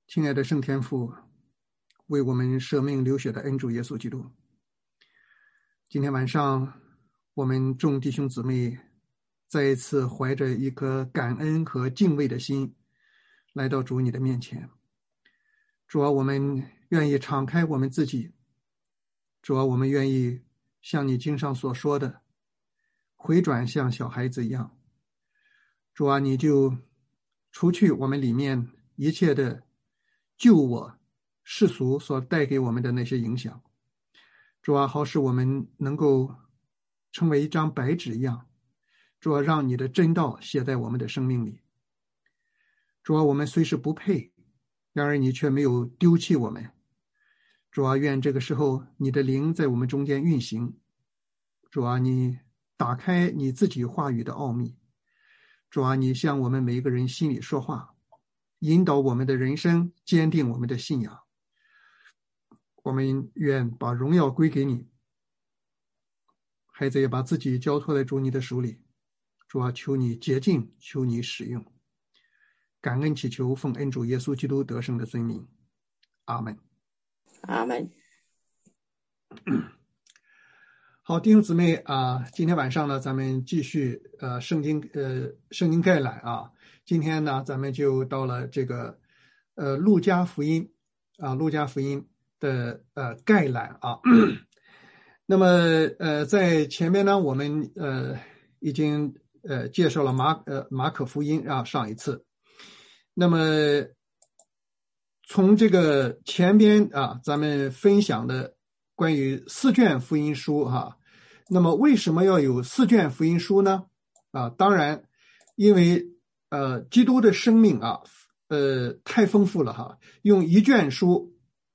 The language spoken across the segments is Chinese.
亲爱的圣天父，为我们舍命流血的恩主耶稣基督，今天晚上我们众弟兄姊妹再一次怀着一颗感恩和敬畏的心来到主你的面前。主啊，我们愿意敞开我们自己，主啊，我们愿意像你经上所说的回转像小孩子一样。主啊，你就除去我们里面一切的救我世俗所带给我们的那些影响。主啊，好使我们能够成为一张白纸一样。主啊，让你的真道写在我们的生命里。主啊，我们虽是不配，然而你却没有丢弃我们。主啊，愿这个时候你的灵在我们中间运行。主啊，你打开你自己话语的奥秘。主啊，你向我们每一个人心里说话，引导我们的人生，坚定我们的信仰。我们愿把荣耀归给你，孩子也把自己交托在主你的手里。主啊，求你洁净，求你使用。感恩祈求，奉恩主耶稣基督得胜的尊名，阿们。 阿们。 好，弟兄姊妹今天晚上呢，咱们继续圣经概览啊。今天呢，咱们就到了这个路加福音的概览啊。那么在前面呢，我们已经介绍了马可福音啊，上一次。那么从这个前边啊，咱们分享的关于4卷福音书那么为什么要有4卷福音书呢？当然因为基督的生命太丰富了用1卷书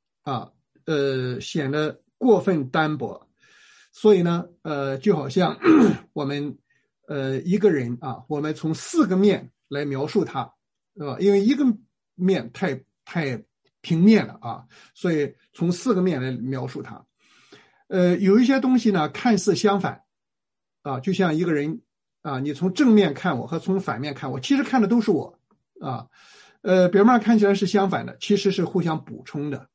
显得过分单薄。所以呢就好像我们一个人我们从4个面来描述他，因为一个面太平面了所以从4个面来描述他。有一些东西呢看似相反就像一个人你从正面看我和从反面看我，其实看的都是我表面上看起来是相反的，其实是互相补充的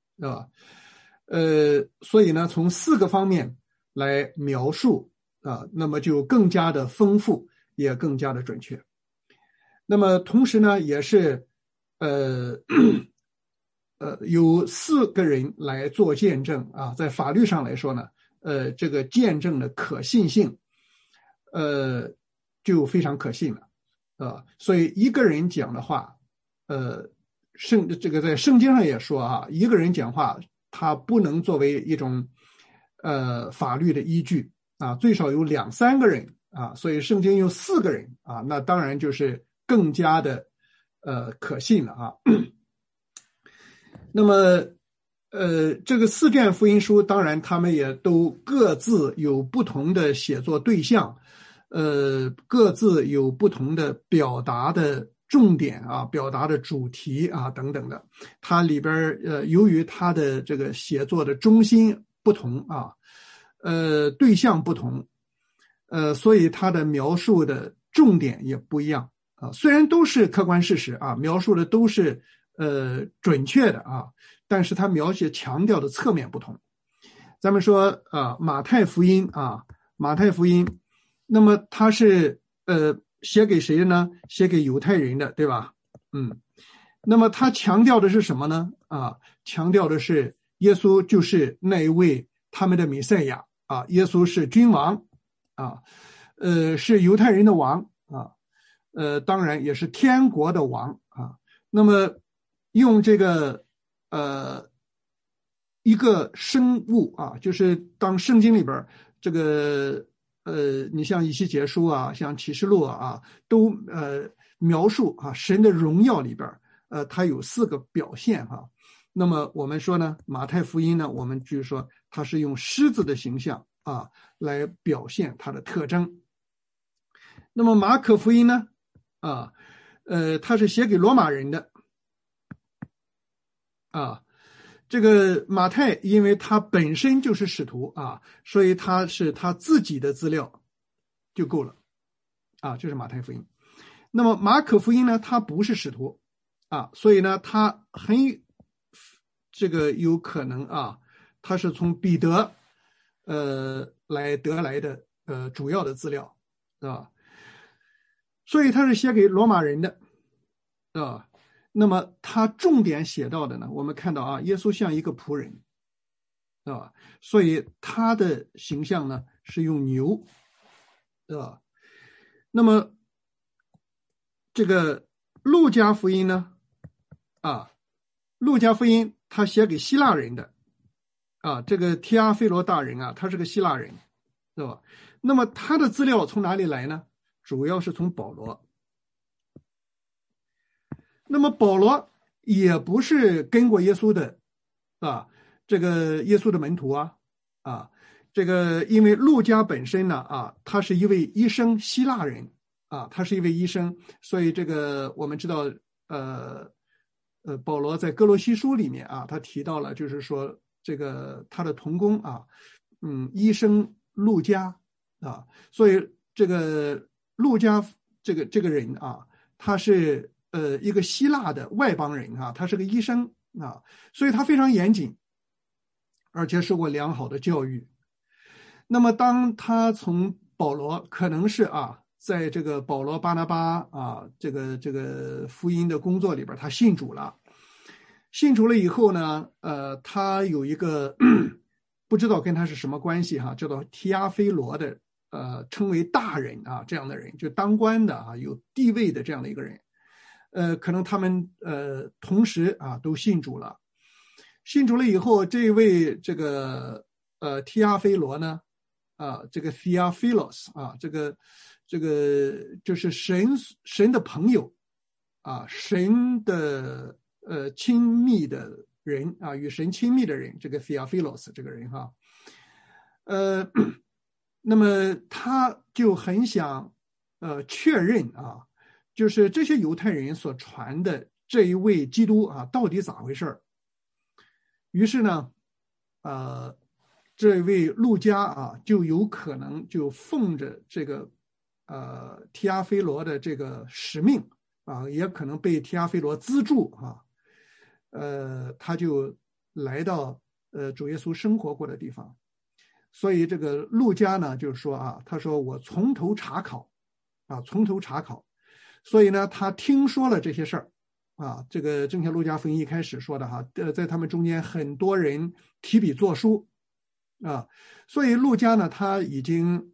所以呢从4个方面来描述那么就更加的丰富，也更加的准确。那么同时呢也是有4个人来做见证在法律上来说呢这个见证的可信性就非常可信了所以一个人讲的话这个在圣经上也说一个人讲话他不能作为一种法律的依据最少有2、3个人所以圣经有4个人那当然就是更加的可信了那么这个4卷福音书当然他们也都各自有不同的写作对象各自有不同的表达的重点表达的主题等等的。它里边由于它的这个写作的中心不同对象不同所以它的描述的重点也不一样虽然都是客观事实描述的都是准确的但是它描写强调的侧面不同。咱们说马太福音那么它是写给谁的呢？写给犹太人的，对吧？那么它强调的是什么呢？强调的是耶稣就是那一位他们的弥赛亚耶稣是君王是犹太人的王当然也是天国的王那么用这个一个生物就是当圣经里边这个你像以西结书像启示录都描述神的荣耀里边它有4个表现那么我们说呢马太福音呢我们就是说它是用狮子的形象来表现它的特征。那么马可福音呢它是写给罗马人的这个马太因为他本身就是使徒所以他是他自己的资料就够了这是马太福音。那么马可福音呢他不是使徒所以呢，他这个有可能他是从彼得来得来的主要的资料，所以他是写给罗马人的那么他重点写到的呢，我们看到耶稣像一个仆人所以他的形象呢是用牛那么这个路加福音呢路加福音他写给希腊人的这个提阿非罗大人他是个希腊人，对吧？那么他的资料从哪里来呢？主要是从保罗。那么保罗也不是跟过耶稣的这个耶稣的门徒这个因为路加本身呢他是一位医生，希腊人他是一位医生，所以这个我们知道保罗在哥罗西书里面他提到了，就是说这个他的同工医生路加所以这个路加这个人他是一个希腊的外邦人他是个医生所以他非常严谨，而且受过良好的教育。那么当他从保罗可能是在这个保罗巴拿巴这个福音的工作里边他信主了以后呢他有一个不知道跟他是什么关系叫做提阿非罗的称为大人这样的人，就当官的有地位的这样的一个人可能他们同时都信主了以后，这位这个提阿非罗呢这个 Theophilos 这个就是神的朋友神的亲密的人与神亲密的人，这个 Theophilos 这个人那么他就很想确认就是这些犹太人所传的这一位基督到底咋回事。于是呢这位路加就有可能就奉着这个提阿非罗的这个使命也可能被提阿非罗资助他就来到主耶稣生活过的地方。所以这个路加呢就是说他说我从头查考所以呢他听说了这些事儿这个正像路加福音一开始说的在他们中间很多人提笔作书所以路加呢他已经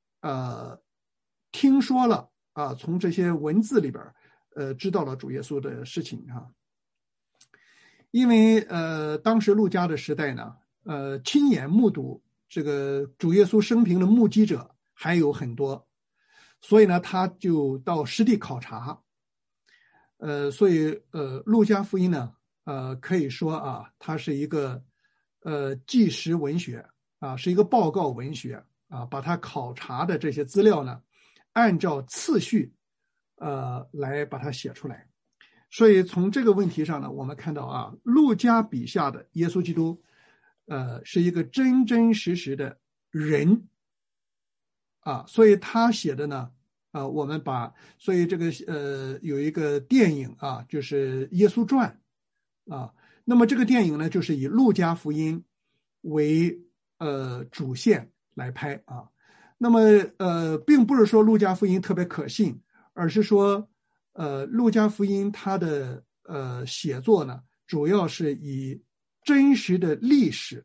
听说了从这些文字里边知道了主耶稣的事情因为当时路加的时代呢亲眼目睹这个主耶稣生平的目击者还有很多，所以呢他就到实地考察所以路加福音呢可以说它是一个纪实文学是一个报告文学把它考察的这些资料呢按照次序来把它写出来。所以从这个问题上呢我们看到路加笔下的耶稣基督是一个真真实实的人所以他写的呢我们所以这个有一个电影就是耶稣传那么这个电影呢就是以路加福音为主线来拍那么并不是说路加福音特别可信，而是说路加福音它的写作呢主要是以真实的历史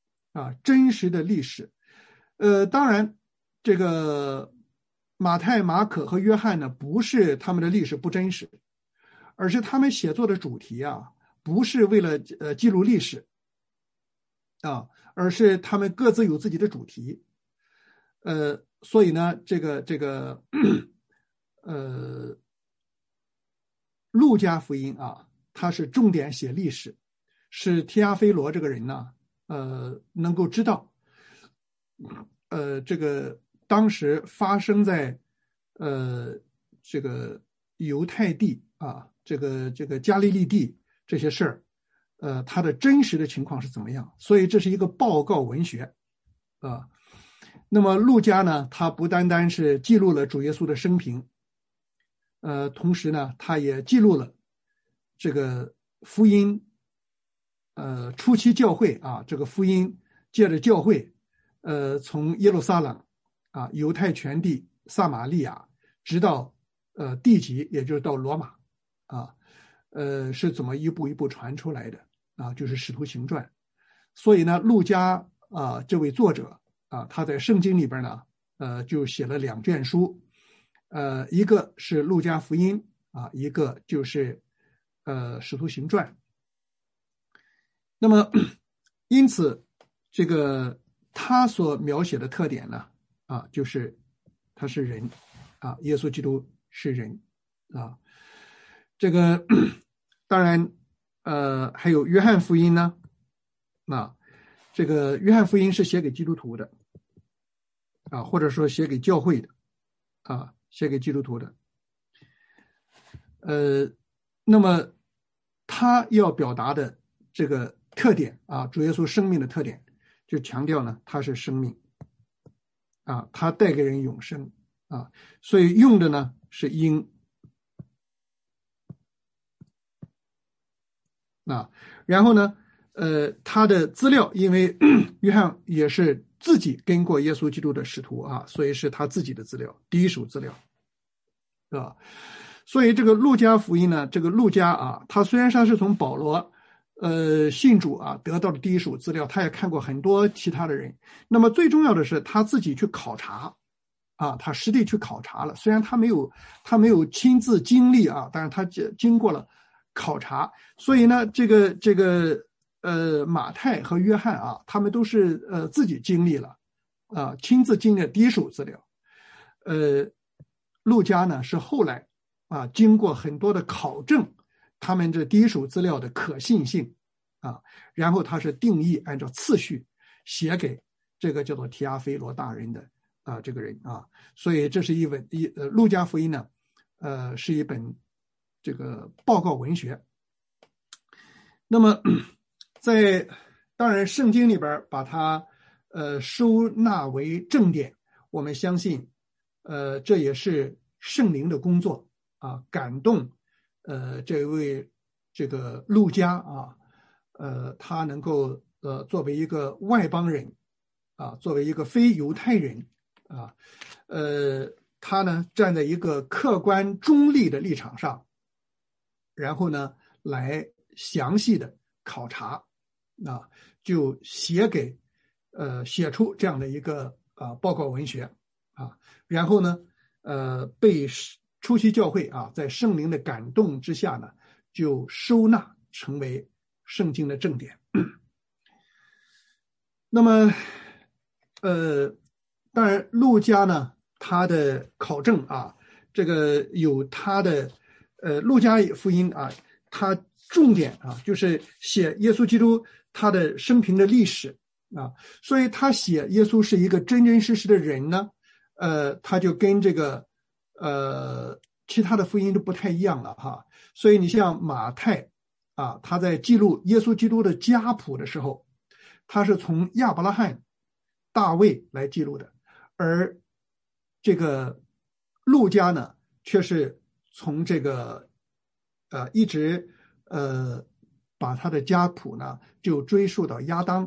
当然这个马太、马可和约翰呢不是他们的历史不真实，而是他们写作的主题不是为了记录历史而是他们各自有自己的主题所以呢这个路加福音它是重点写历史，是提阿非罗这个人呢能够知道这个当时发生在这个犹太地这个加利利地这些事儿它的真实的情况是怎么样，所以这是一个报告文学那么路加呢他不单单是记录了主耶稣的生平同时呢他也记录了这个福音初期教会啊，这个福音借着教会从耶路撒冷啊，犹太全地，撒玛利亚，直到地极，也就是到罗马啊，是怎么一步一步传出来的啊？就是使徒行传。所以呢，路加啊这位作者啊，他在圣经里边呢就写了2卷书，一个是路加福音啊，一个就是使徒行传。那么因此这个他所描写的特点呢啊，就是他是人啊，耶稣基督是人啊。这个当然还有约翰福音呢啊，这个约翰福音是写给基督徒的啊，或者说写给教会的啊，写给基督徒的。那么他要表达的这个特点啊，主耶稣生命的特点，就强调呢，他是生命啊，他带给人永生啊，所以用的呢是鹰啊，然后呢，他的资料，因为约翰也是自己跟过耶稣基督的使徒啊，所以是他自己的资料，第一手资料，是吧？所以这个路加福音呢，这个路加啊，他虽然他是从保罗信主啊得到的第一手资料，他也看过很多其他的人。那么最重要的是他自己去考察啊，他实地去考察了。虽然他没有亲自经历啊，但是他经过了考察。所以呢，这个马太和约翰啊，他们都是自己经历了啊，亲自经历了第一手资料。路加呢是后来啊，经过很多的考证，他们这第一手资料的可信性啊，然后他是定义按照次序写给这个叫做提阿非罗大人的啊这个人啊，所以这是路加福音呢，是一本这个报告文学。那么在当然圣经里边把它收纳为正典，我们相信这也是圣灵的工作啊，感动这位这个路加啊，他能够作为一个外邦人啊，作为一个非犹太人啊，他呢站在一个客观中立的立场上，然后呢来详细的考察啊，就写出这样的一个报告文学啊，然后呢被初期教会啊在圣灵的感动之下呢，就收纳成为圣经的正典。那么当然路加呢他的考证啊，这个有他的路加福音啊，他重点啊就是写耶稣基督他的生平的历史啊，所以他写耶稣是一个真真实实的人呢，他就跟这个其他的福音都不太一样了哈。所以你像马太啊，他在记录耶稣基督的家谱的时候，他是从亚伯拉罕、大卫来记录的，而这个路加呢，却是从这个一直把他的家谱呢就追溯到亚当。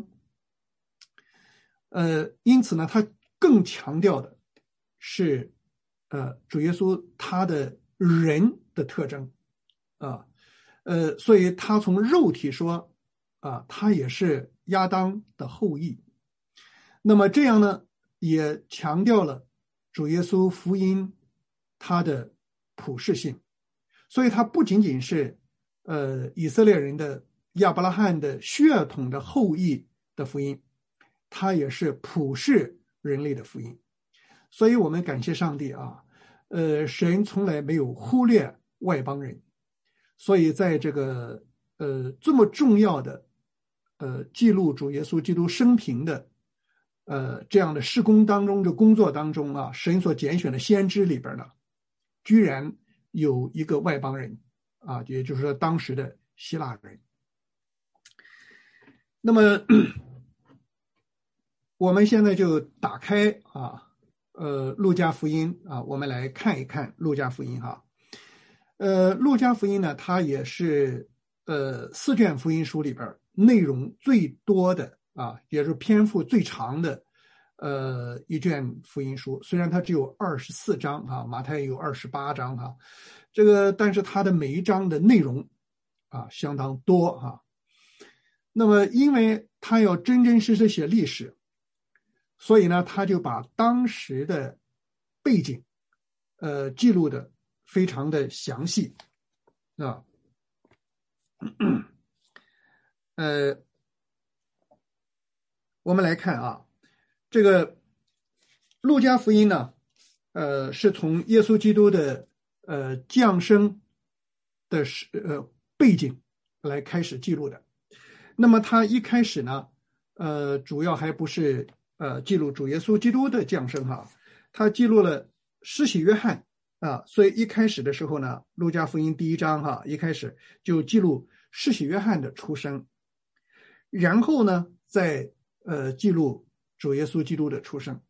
因此呢，他更强调的是主耶稣他的人的特征啊，所以他从肉体说啊，他也是亚当的后裔。那么这样呢，也强调了主耶稣福音他的普世性，所以他不仅仅是以色列人的亚伯拉罕的血统的后裔的福音，它也是普世人类的福音。所以我们感谢上帝啊，神从来没有忽略外邦人，所以在这个这么重要的记录主耶稣基督生平的这样的事工当中的工作当中啊，神所拣选的先知里边呢，居然有一个外邦人啊，也就是说当时的希腊人。那么我们现在就打开路加福音啊，我们来看一看路加福音哈。 路加福音呢，它也是4卷福音书里边内容最多的啊，也是篇幅最长的一卷福音书。虽然它只有24章啊，马太有28章啊，这个但是它的每一章的内容啊相当多啊。那么因为他要真真实实写历史，所以呢，他就把当时的背景记录的非常的详细啊。我们来看啊，这个路加福音呢，是从耶稣基督的降生的背景来开始记录的。那么他一开始呢，主要还不是记录主耶稣基督的降生哈，他记录了施洗约翰啊，所以一开始的时候呢，路加福音第1章哈，一开始就记录施洗约翰的出生，然后呢，再记录主耶稣基督的出生，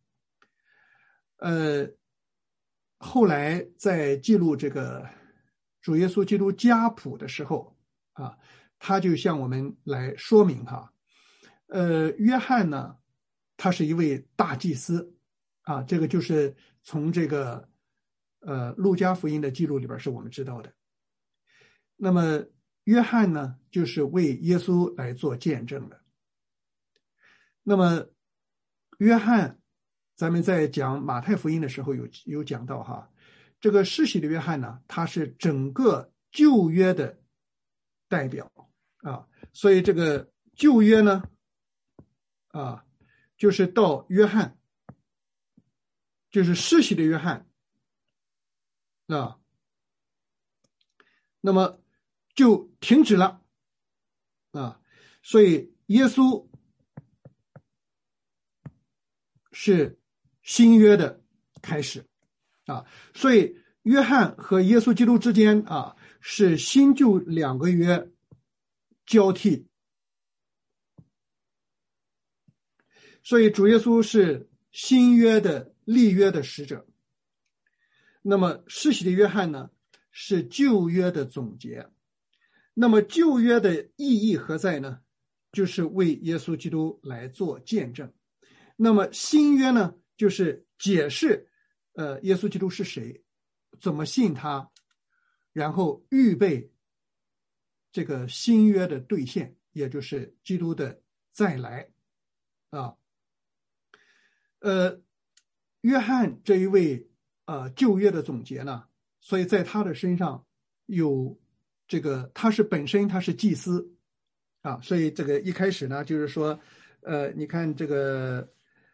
后来在记录这个主耶稣基督家谱的时候啊，他就向我们来说明哈，约翰呢，他是一位大祭司啊，这个就是从这个路加福音的记录里边是我们知道的。那么约翰呢，就是为耶稣来做见证的。那么约翰，咱们在讲马太福音的时候有讲到哈，这个施洗的约翰呢，他是整个旧约的代表啊，所以这个旧约呢啊，就是到约翰，就是施洗的约翰啊，那么就停止了啊，所以耶稣是新约的开始啊，所以约翰和耶稣基督之间啊，是新旧2个约交替，所以主耶稣是新约的立约的使者，那么施洗的约翰呢，是旧约的总结。那么旧约的意义何在呢？就是为耶稣基督来做见证。那么新约呢，就是解释耶稣基督是谁，怎么信他，然后预备这个新约的兑现，也就是基督的再来啊。约翰这一位旧约的总结呢，所以在他的身上有这个，他是祭司啊，所以这个一开始呢，就是说你看这个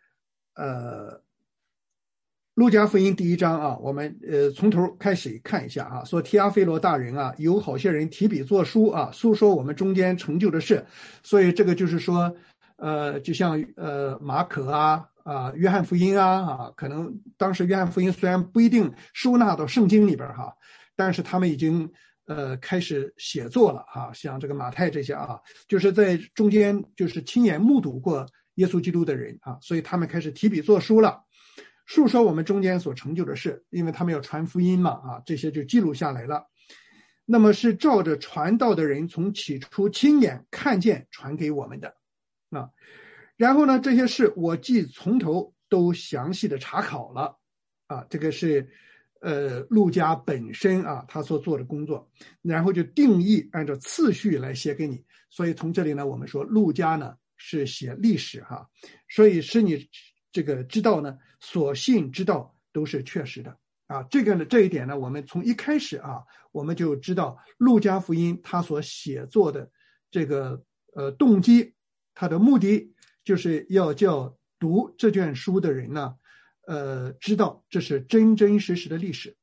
路加福音第1章啊，我们从头开始看一下啊，说提阿非罗大人啊，有好些人提笔作书啊，诉说我们中间成就的事，所以这个就是说就像马可约翰福音可能当时约翰福音虽然不一定收纳到圣经里边哈，但是他们已经开始写作了像这个马太这些就是在中间就是亲眼目睹过耶稣基督的人所以他们开始提笔作书了，述说我们中间所成就的事，因为他们要传福音嘛这些就记录下来了。那么是照着传道的人从起初亲眼看见传给我们的然后呢，这些事我既从头都详细的查考了这个是路加本身他所做的工作，然后就定义按照次序来写给你。所以从这里呢，我们说路加呢是写历史所以使你这个知道呢，所信之道都是确实的这一点呢，我们从一开始我们就知道路加福音他所写作的这个动机，他的目的就是要叫读这卷书的人呢知道这是真真实实的历史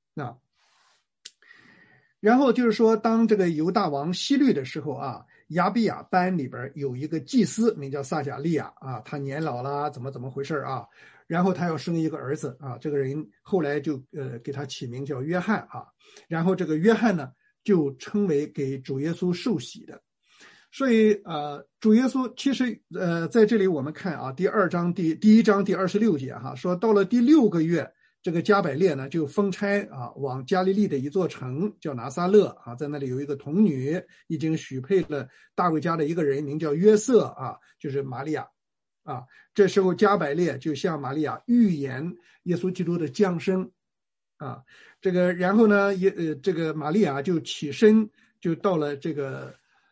然后就是说，当这个犹大王希律的时候亚比亚班里边有一个祭司名叫撒迦利亚他年老了，怎么回事然后他要生一个儿子这个人后来就给他起名叫约翰然后这个约翰呢就称为给主耶稣受洗的。所以主耶稣其实在这里我们看第1章第26节说到了第6个月这个加百列呢就封差啊，往加利利的一座城叫拿撒勒啊，在那里有一个童女，已经许配了大卫家的一个人，名叫约瑟啊，就是玛利亚啊。这时候加百列就向玛利亚预言耶稣基督的降生啊，这个然后呢这个玛利亚就起身就到了这个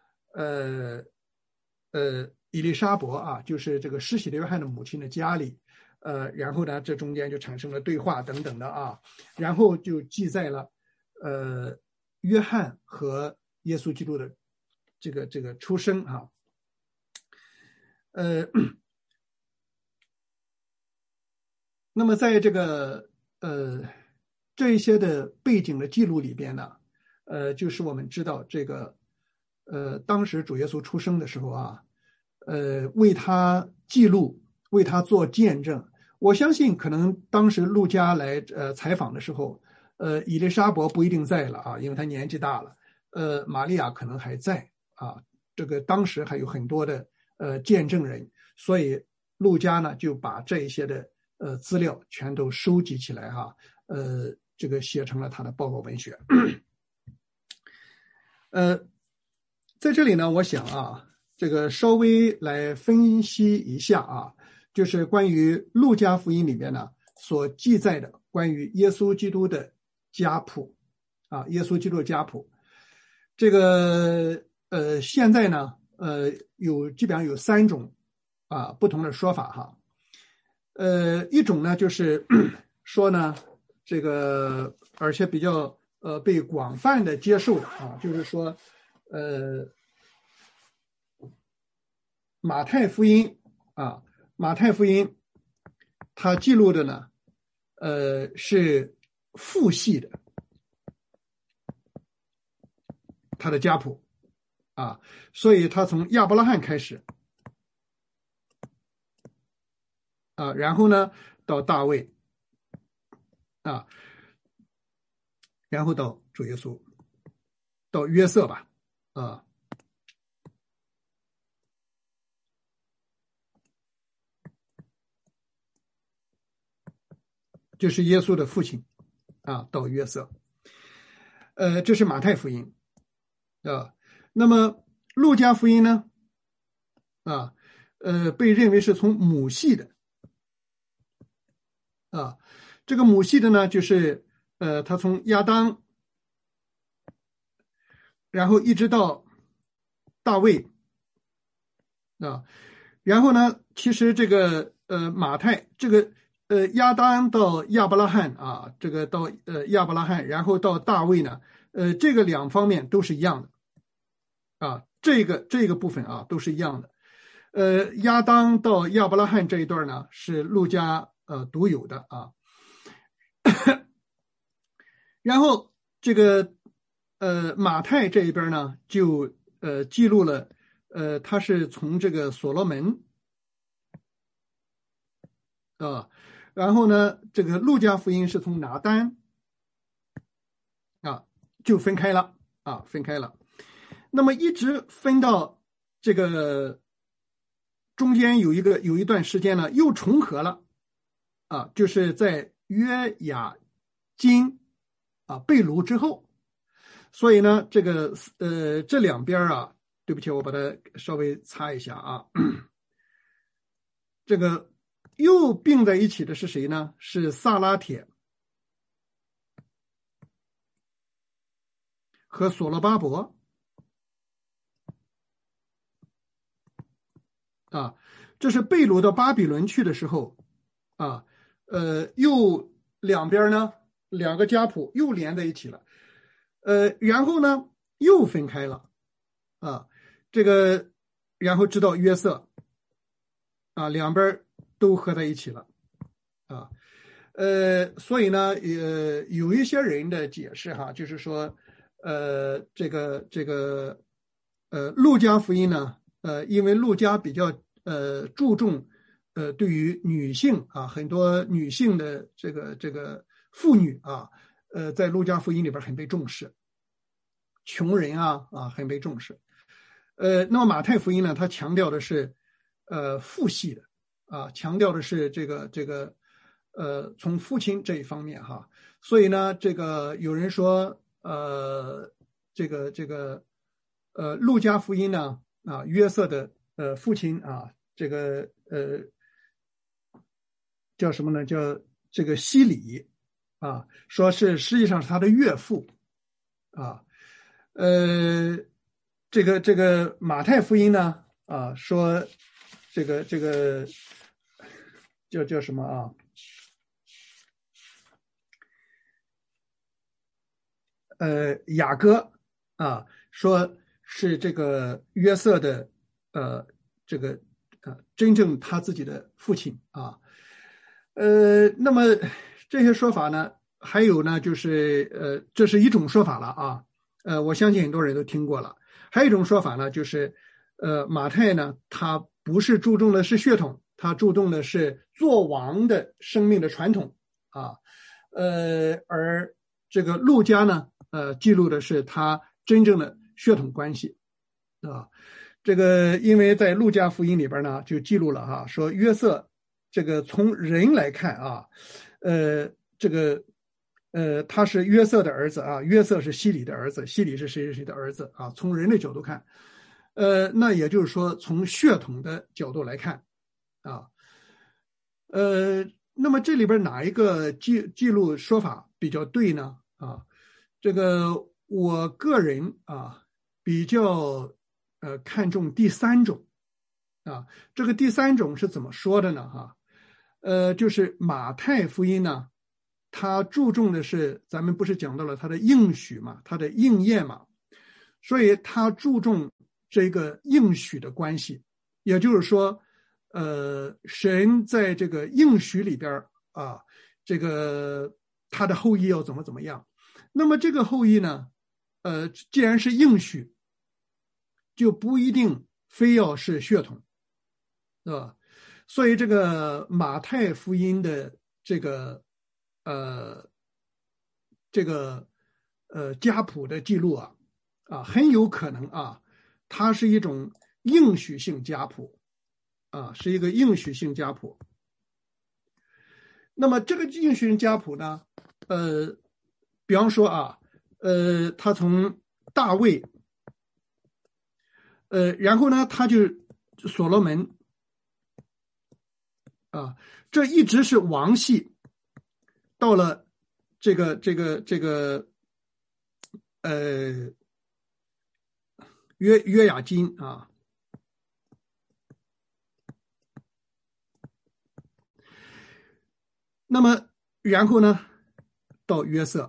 以利沙伯啊，就是这个施洗的约翰的母亲的家里。然后呢，这中间就产生了对话等等的啊，然后就记载了约翰和耶稣基督的这个出生啊，那么在这个这一些的背景的记录里边呢，就是我们知道这个当时主耶稣出生的时候啊，为他记录，为他做见证。我相信可能当时路加来采访的时候，以利沙伯不一定在了啊，因为他年纪大了。玛利亚可能还在啊，这个当时还有很多的见证人，所以路加呢就把这一些的资料全都收集起来哈，这个写成了他的报告文学。在这里呢，我想啊，这个稍微来分析一下啊。就是关于路加福音里面呢所记载的关于耶稣基督的家谱啊，耶稣基督的家谱，这个现在呢基本上有3种啊不同的说法哈。一种呢就是说呢这个而且比较被广泛的接受的啊，就是说马太福音啊。马太福音它记录的呢是父系的他的家谱啊，所以他从亚伯拉罕开始啊，然后呢到大卫啊，然后到主耶稣，到约瑟吧啊。就是耶稣的父亲啊，到约瑟，这是马太福音啊。那么路加福音呢啊，被认为是从母系的啊，这个母系的呢，就是他从亚当，然后一直到大卫啊，然后呢，其实这个马太这个。亚当到亚伯拉罕啊，这个到亚伯拉罕，然后到大卫呢，这个2方面都是一样的啊，这个部分啊都是一样的。亚当到亚伯拉罕这一段呢是路加独有的啊。然后这个马太这一边呢就记录了他是从这个所罗门啊。然后呢，这个路加福音是从拿单啊，就分开了啊，分开了。那么一直分到这个中间有一段时间呢，又重合了啊，就是在约雅斤啊被掳之后，所以呢，这个这2边啊，对不起，我把它稍微擦一下啊，这个。又并在一起的是谁呢？是萨拉铁和所罗巴伯啊，这是被掳到巴比伦去的时候啊，又2边呢2个家谱又连在一起了，然后呢又分开了啊，这个然后直到约瑟啊，2边都合在一起了啊。所以呢有一些人的解释哈，就是说这个路加福音呢因为路加比较注重对于女性啊，很多女性的这个妇女啊在路加福音里边很被重视，穷人啊很被重视。那么马太福音呢，它强调的是父系的啊，强调的是这个从父亲这一方面哈，所以呢，这个有人说路加福音呢约瑟的父亲啊，这个叫什么呢？叫这个西里啊，说是实际上是他的岳父啊。这个马太福音呢说这个叫什么啊？雅各啊，说是这个约瑟的真正他自己的父亲啊。那么这些说法呢，还有呢，就是这是一种说法了啊。我相信很多人都听过了。还有一种说法呢，就是马太呢，他不是注重的是血统，他注重的是做王的生命的传统啊。而这个路加呢，记录的是他真正的血统关系啊。这个因为在路加福音里边呢，就记录了哈，说约瑟这个从人来看啊，他是约瑟的儿子啊，约瑟是西里的儿子，西里是谁的儿子啊？从人的角度看，那也就是说从血统的角度来看啊，那么这里边哪一个记录说法比较对呢？啊，这个我个人啊比较看重第三种啊，这个第三种是怎么说的呢？哈，就是马太福音呢，它注重的是咱们不是讲到了它的应许嘛，它的应验嘛，所以它注重这个应许的关系，也就是说，神在这个应许里边啊，这个他的后裔要怎么样，那么这个后裔呢，既然是应许，就不一定非要是血统，对吧？所以这个马太福音的这个家谱的记录啊，很有可能啊，它是一种应许性家谱啊，是一个应许性家谱。那么这个应许性家谱呢，比方说啊，他从大卫，然后呢，他就所罗门啊，这一直是王系，到了这个约雅金啊，那么然后呢，到约瑟。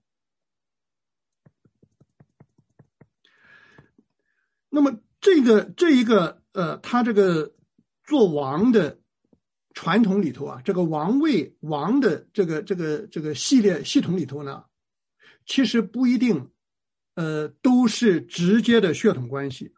那么这一个他这个做王的传统里头啊，这个王的这个系统里头呢，其实不一定都是直接的血统关系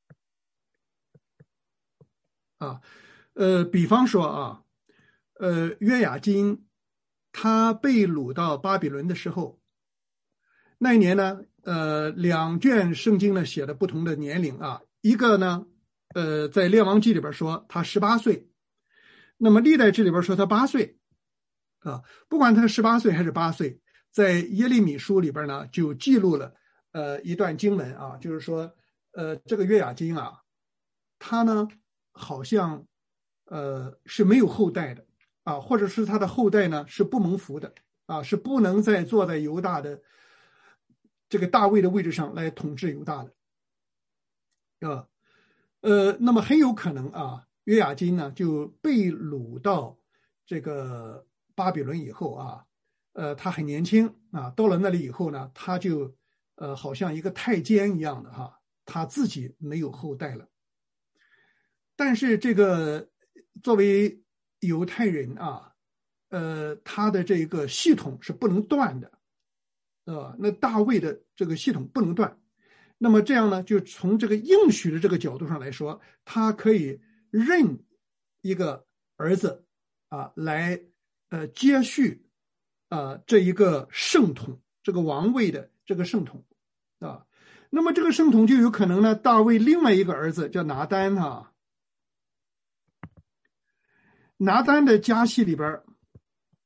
啊。比方说啊，约雅斤他被掳到巴比伦的时候，那一年呢，两卷圣经呢写的不同的年龄啊，一个呢，在列王记里边说他18岁，那么历代志里边说他8岁，啊，不管他18岁还是8岁，在耶利米书里边呢就记录了一段经文啊，就是说这个约雅斤啊，他呢好像是没有后代的啊，或者是他的后代呢是不蒙福的啊，是不能再坐在犹大的这个大卫的位置上来统治犹大的啊。那么很有可能啊，约雅斤呢就被掳到这个巴比伦以后啊，他很年轻啊，到了那里以后呢，他就好像一个太监一样的哈，他自己没有后代了。但是这个作为犹太人啊，他的这个系统是不能断的，那大卫的这个系统不能断。那么这样呢，就从这个应许的这个角度上来说，他可以认一个儿子啊，来接续这一个圣统，这个王位的这个圣统啊。那么这个圣统就有可能呢，大卫另外一个儿子叫拿单啊，拿单的家系里边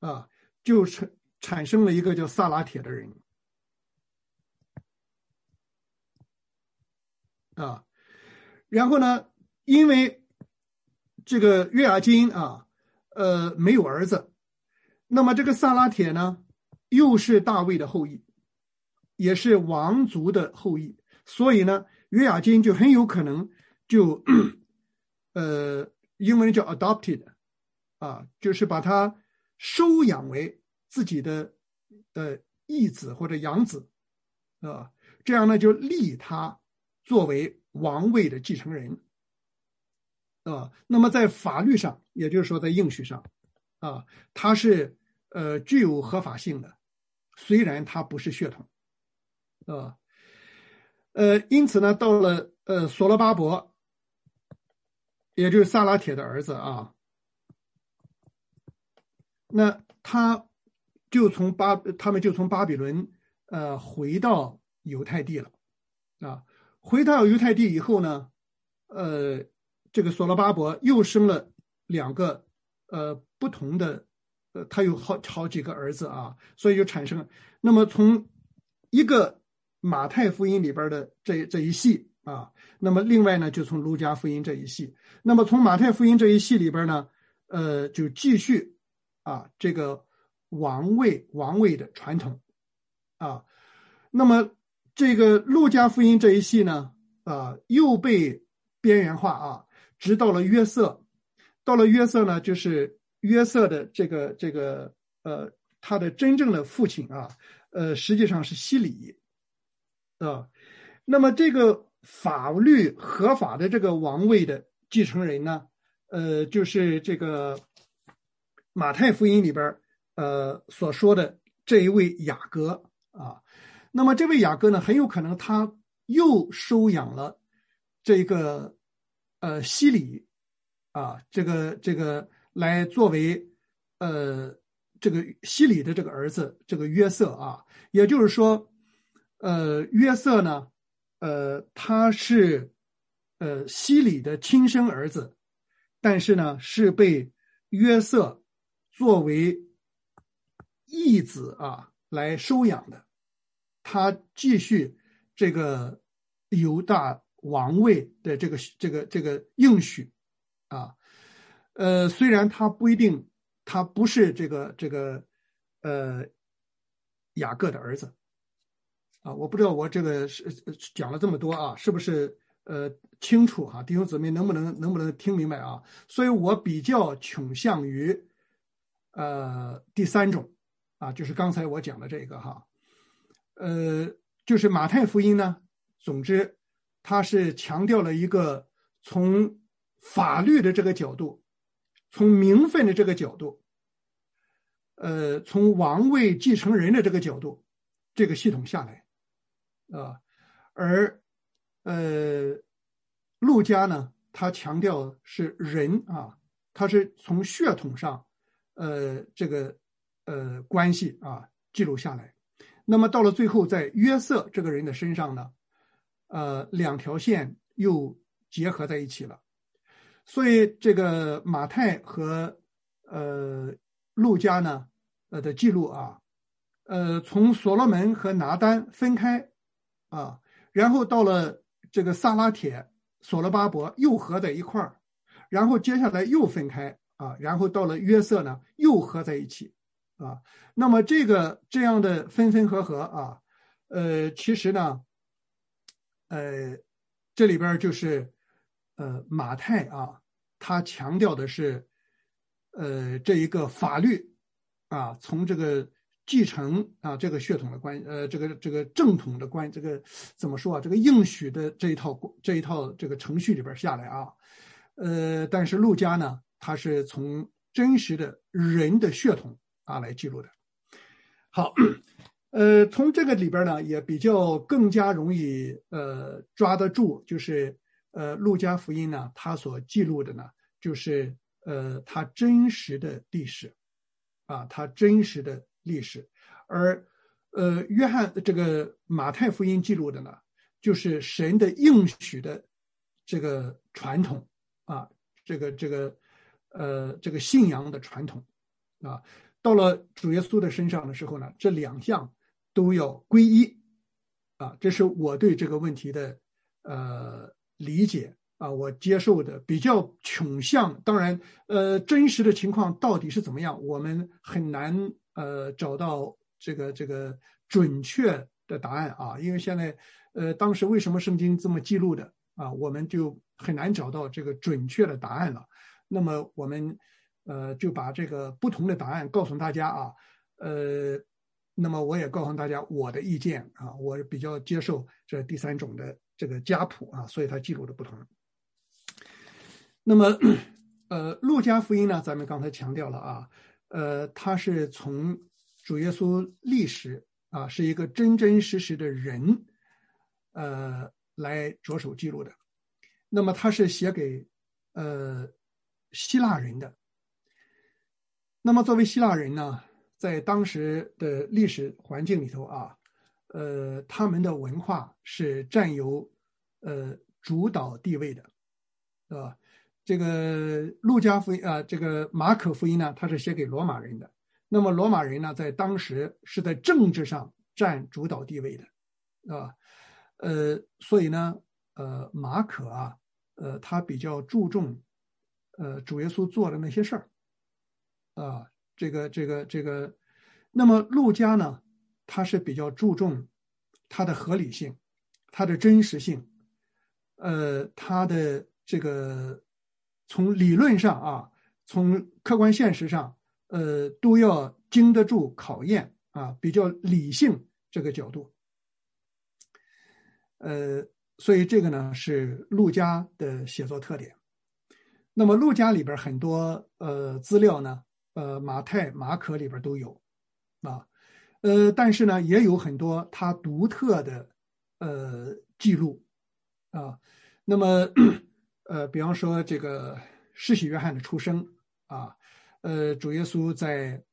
啊，就产生了一个叫萨拉铁的人啊。然后呢，因为这个约雅斤啊，没有儿子，那么这个萨拉铁呢，又是大卫的后裔，也是王族的后裔，所以呢，约雅斤就很有可能就英文叫 adopted 啊，就是把他收养为自己的义子或者养子啊，这样呢就立他作为王位的继承人啊。那么在法律上，也就是说在应许上啊，他是具有合法性的，虽然他不是血统啊。因此呢，到了所罗巴伯，也就是萨拉铁的儿子啊，那他们就从巴比伦回到犹太地了啊。回到犹太地以后呢，这个所罗巴伯又生了两个不同的他有好几个儿子啊，所以就产生。那么从一个马太福音里边的这一系啊，那么另外呢就从路加福音这一系。那么从马太福音这一系里边呢，就继续啊这个王位的传统啊。那么这个路加福音这一系呢，又被边缘化啊，直到了约瑟。到了约瑟呢，就是约瑟的他的真正的父亲啊，实际上是希里啊。那么这个法律合法的这个王位的继承人呢，就是这个马太福音里边所说的这一位雅各啊。那么这位雅各呢，很有可能他又收养了这个希里啊，这个来作为这个希里的这个儿子，这个约瑟啊。也就是说约瑟呢他是希里的亲生儿子，但是呢是被约瑟作为义子啊来收养的，他继续这个犹大王位的这个应许啊。虽然他不一定，他不是这个雅各的儿子啊。我不知道我这个是讲了这么多啊，是不是清楚哈？弟兄姊妹能不能听明白啊？所以我比较倾向于第三种啊，就是刚才我讲的这个哈。就是马太福音呢，总之它是强调了一个从法律的这个角度，从名分的这个角度，从王位继承人的这个角度，这个系统下来啊。而路加呢，他强调是人啊，他是从血统上这个关系啊记录下来。那么到了最后，在约瑟这个人的身上呢，两条线又结合在一起了。所以这个马太和路加呢的记录啊，从所罗门和拿单分开啊，然后到了这个萨拉铁、所罗巴伯又合在一块儿，然后接下来又分开啊，然后到了约瑟呢又合在一起啊。那么这样的分分合合啊，其实呢，这里边就是马太啊，他强调的是这一个法律啊，从这个继承啊这个血统的关这个正统的关这个怎么说啊，这个应许的这一套这个程序里边下来啊。但是路加呢，他是从真实的人的血统啊来记录的。好，从这个里边呢，也比较更加容易抓得住，就是路加福音呢，它所记录的呢，就是它真实的历史啊，它真实的历史。而约翰这个马太福音记录的呢，就是神的应许的这个传统啊，这个信仰的传统啊。 到了主耶稣的身上的时候呢，这两项都要归一啊，这是我对这个问题的理解啊，我接受的比较倾向。当然真实的情况到底是怎么样，我们很难找到这个准确的答案啊，因为现在当时为什么圣经这么记录的啊，我们就很难找到这个准确的答案了。那么我们就把这个不同的答案告诉大家啊，那么我也告诉大家我的意见啊，我比较接受这第三种的这个家谱啊，所以它记录的不同。那么路加福音呢，咱们刚才强调了啊，它是从主耶稣历史啊，是一个真真实实的人来着手记录的。那么它是写给希腊人的。那么作为希腊人呢，在当时的历史环境里头啊，他们的文化是占有主导地位的，这个路加福音这个马可福音呢，它是写给罗马人的。那么罗马人呢，在当时是在政治上占主导地位的，所以呢，马可啊，他比较注重主耶稣做的那些事儿。那么路加呢，他是比较注重他的合理性，他的真实性，他的这个从理论上啊，从客观现实上，都要经得住考验啊，比较理性这个角度。所以这个呢是路加的写作特点。那么路加里边很多资料呢，马太、马可里边都有啊，但是呢也有很多他独特的记录啊。那么比方说这个施洗约翰的出生啊，主耶稣在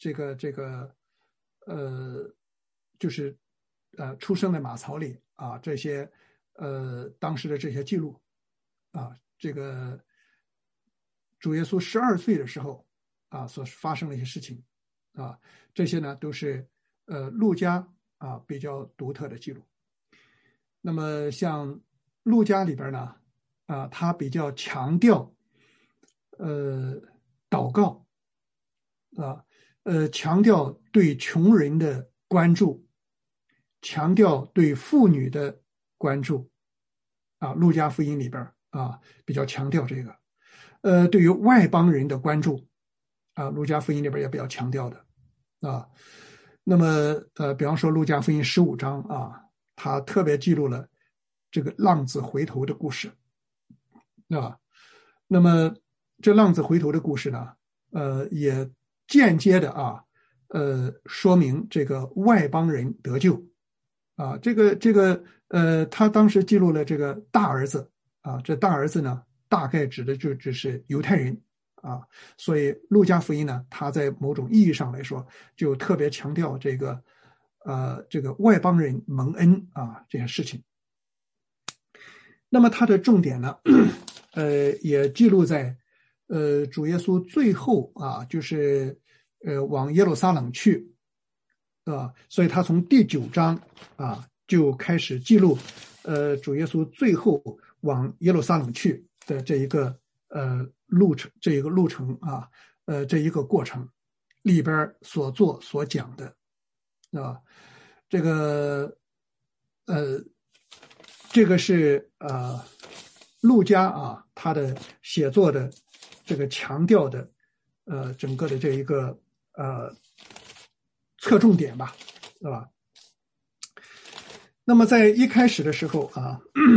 就是出生的马槽里啊，这些当时的这些记录啊，这个主耶稣12岁的时候啊所发生的一些事情啊，这些呢都是路加啊比较独特的记录。那么像路加里边呢啊，他比较强调祷告啊，强调对穷人的关注，强调对妇女的关注啊，路加福音里边啊比较强调这个。对于外邦人的关注啊，路加福音里边也比较强调的啊。那么比方说路加福音15章啊，他特别记录了这个浪子回头的故事啊。那么这浪子回头的故事呢，也间接的啊，说明这个外邦人得救啊。他当时记录了这个大儿子啊，这大儿子呢，大概指的就只是犹太人啊，所以路加福音呢，他在某种意义上来说，就特别强调这个外邦人蒙恩啊这件事情。那么它的重点呢，也记录在主耶稣最后啊，就是往耶路撒冷去啊，所以他从第9章啊就开始记录主耶稣最后往耶路撒冷去的这一个路程啊，这一个过程里边所做所讲的啊，这个是路加啊他的写作的这个强调的整个的这一个侧重点吧，是吧？那么在一开始的时候啊，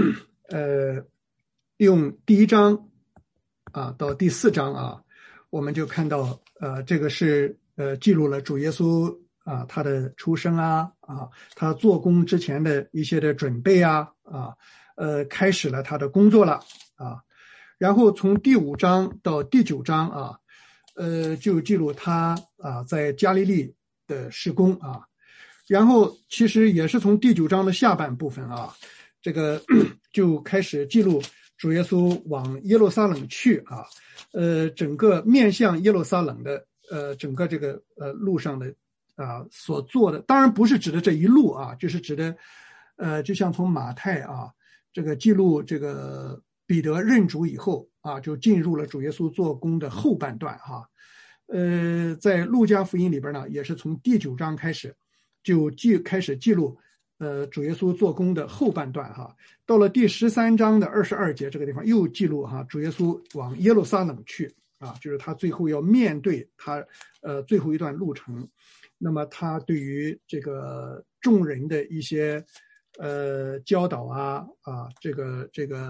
用第1章啊到第4章啊，我们就看到这个是记录了主耶稣啊他的出生啊他做工之前的一些的准备啊开始了他的工作了啊，然后从第5章到第9章啊就记录他啊在加利利的事工啊，然后其实也是从第9章的下半部分啊，这个就开始记录主耶稣往耶路撒冷去啊，整个面向耶路撒冷的整个这个路上的所做的，当然不是指的这一路啊，就是指的就像从马太啊这个记录这个彼得认主以后啊，就进入了主耶稣做工的后半段哈。在路加福音里边呢，也是从第9章开始就开始记录主耶稣做工的后半段哈。到了第13章的22节这个地方又记录哈，主耶稣往耶路撒冷去啊，就是他最后要面对他最后一段路程。那么他对于这个众人的一些教导这个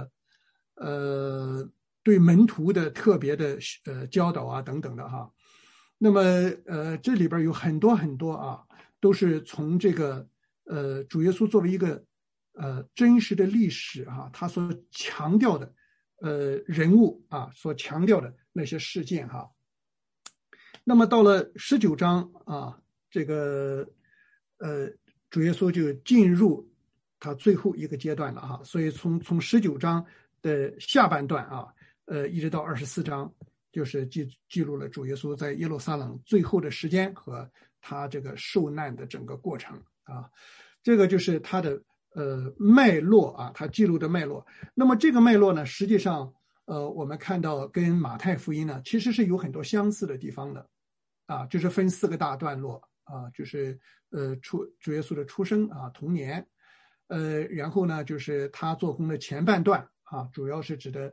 对门徒的特别的教导啊等等的哈。那么这里边有很多很多啊，都是从这个主耶稣作为一个真实的历史哈，他所强调的人物啊，所强调的那些事件哈。那么到了19章啊，这个主耶稣就进入他最后一个阶段了哈。所以从19章的下半段啊，一直到24章，就是记录了主耶稣在耶路撒冷最后的时间和他这个受难的整个过程啊。这个就是他的脉络啊，他记录的脉络。那么这个脉络呢，实际上我们看到跟马太福音呢其实是有很多相似的地方的啊，就是分4个大段落啊，就是主耶稣的出生啊，童年，然后呢就是他做工的前半段啊，主要是指的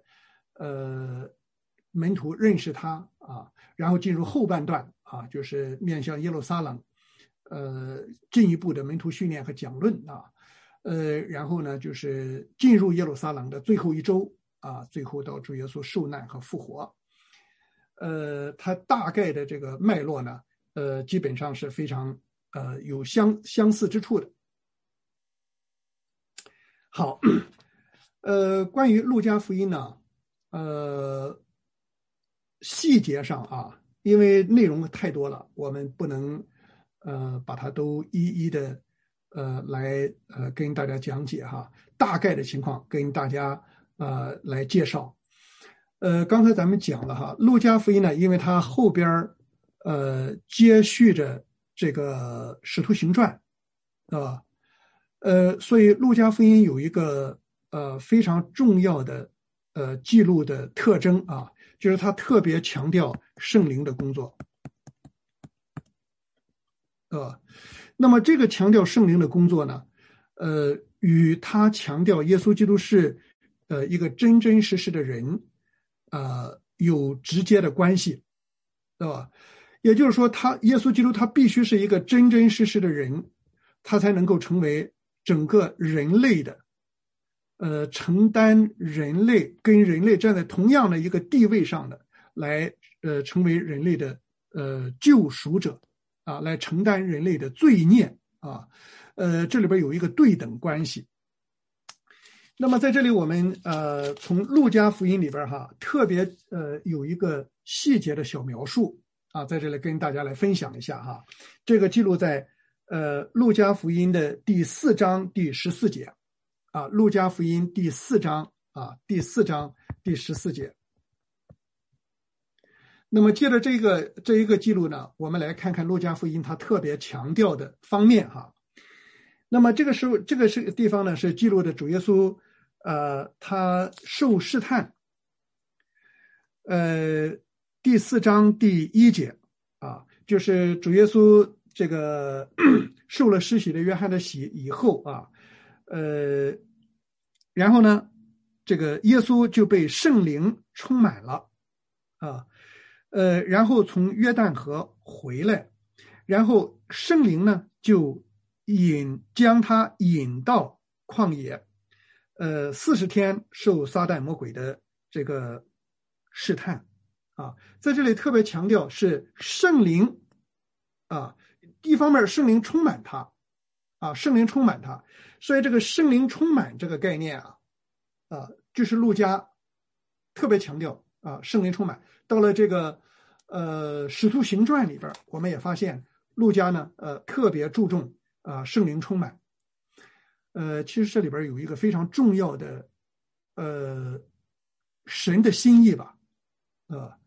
门徒认识他啊，然后进入后半段啊，就是面向耶路撒冷进一步的门徒训练和讲论啊，然后呢就是进入耶路撒冷的最后一周啊，最后到主耶稣受难和复活。它大概的这个脉络呢，基本上是非常有相似之处的。好，关于路加福音呢，细节上啊，因为内容太多了，我们不能把它都一一的来跟大家讲解哈，大概的情况跟大家来介绍。刚才咱们讲了哈，路加福音呢，因为它后边接续着这个使徒行传啊，所以路加福音有一个非常重要的记录的特征啊，就是它特别强调圣灵的工作那么这个强调圣灵的工作呢，与他强调耶稣基督是一个真真实实的人有直接的关系，对吧？也就是说，耶稣基督他必须是一个真真实实的人，他才能够成为整个人类的承担人类跟人类站在同样的一个地位上的，来成为人类的救赎者啊，来承担人类的罪孽啊，这里边有一个对等关系。那么在这里我们从路加福音里边哈，特别有一个细节的小描述啊，在这里跟大家来分享一下哈。这个记录在路加福音的第4章第14节啊，路加福音第4章第14节。那么借着这一个记录呢，我们来看看路加福音它特别强调的方面哈。那么这个地方呢，是记录的主耶稣他受试探，第4章第1节啊，就是主耶稣这个受了施洗的约翰的洗以后啊，然后呢，这个耶稣就被圣灵充满了啊，然后从约旦河回来，然后圣灵呢就将他引到旷野，40天受撒旦魔鬼的这个试探啊，在这里特别强调是圣灵啊，一方面圣灵充满他啊，圣灵充满他，所以这个圣灵充满这个概念就是路加特别强调圣灵充满。到了这个使徒行传里边，我们也发现路加呢特别注重圣灵充满。其实这里边有一个非常重要的神的心意吧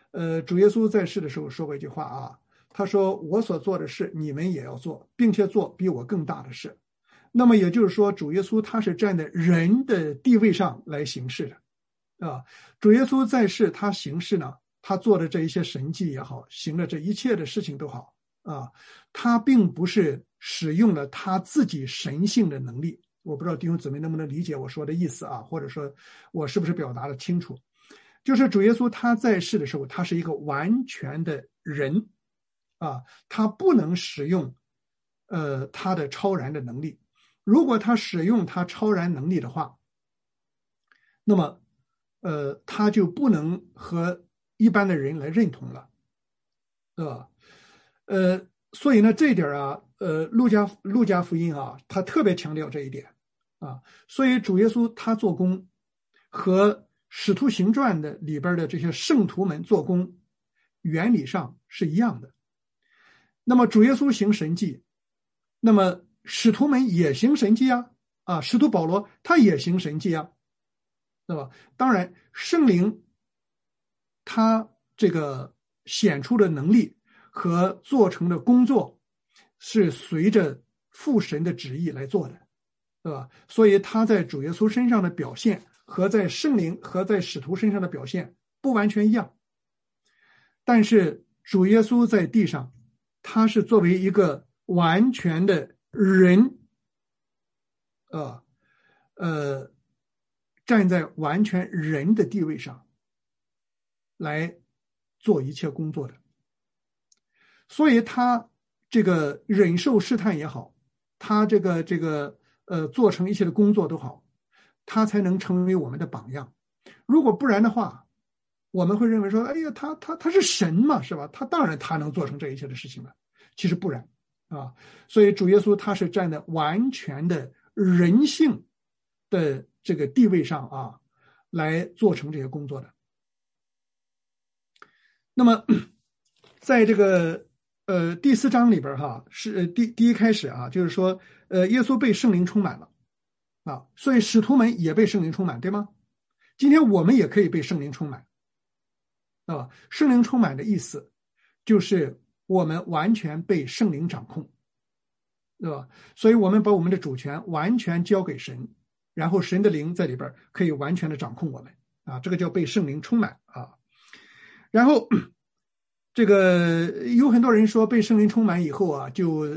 主耶稣在世的时候说过一句话啊，他说我所做的事你们也要做，并且做比我更大的事。那么也就是说，主耶稣他是站在人的地位上来行事的啊。主耶稣在世他行事呢，他做的这一些神迹也好，行的这一切的事情都好啊，他并不是使用了他自己神性的能力。我不知道弟兄姊妹能不能理解我说的意思啊，或者说我是不是表达的清楚。就是主耶稣他在世的时候，他是一个完全的人啊，他不能使用他的超然的能力。如果他使用他超然能力的话，那么他就不能和一般的人来认同了，对吧？所以呢，这一点啊，路加福音啊，他特别强调这一点啊。所以主耶稣他做工和使徒行传的里边的这些圣徒们做工原理上是一样的。那么主耶稣行神迹，那么使徒们也行神迹啊，使徒保罗他也行神迹啊，对吧？当然圣灵他这个显出的能力和做成的工作是随着父神的旨意来做的，对吧？所以他在主耶稣身上的表现和在圣灵和在使徒身上的表现不完全一样。但是主耶稣在地上，他是作为一个完全的人站在完全人的地位上来做一切工作的。所以他这个忍受试探也好，他这个做成一切的工作都好，他才能成为我们的榜样。如果不然的话，我们会认为说，哎呀，他是神嘛，是吧？他当然他能做成这一切的事情了。其实不然啊。所以主耶稣他是站在完全的人性的这个地位上啊，来做成这些工作的。那么在这个第4章里边哈，是第一开始啊，就是说耶稣被圣灵充满了啊，所以使徒们也被圣灵充满，对吗？今天我们也可以被圣灵充满啊。圣灵充满的意思就是我们完全被圣灵掌控，对吧？所以我们把我们的主权完全交给神，然后神的灵在里边可以完全的掌控我们啊，这个叫被圣灵充满啊。然后这个有很多人说被圣灵充满以后啊，就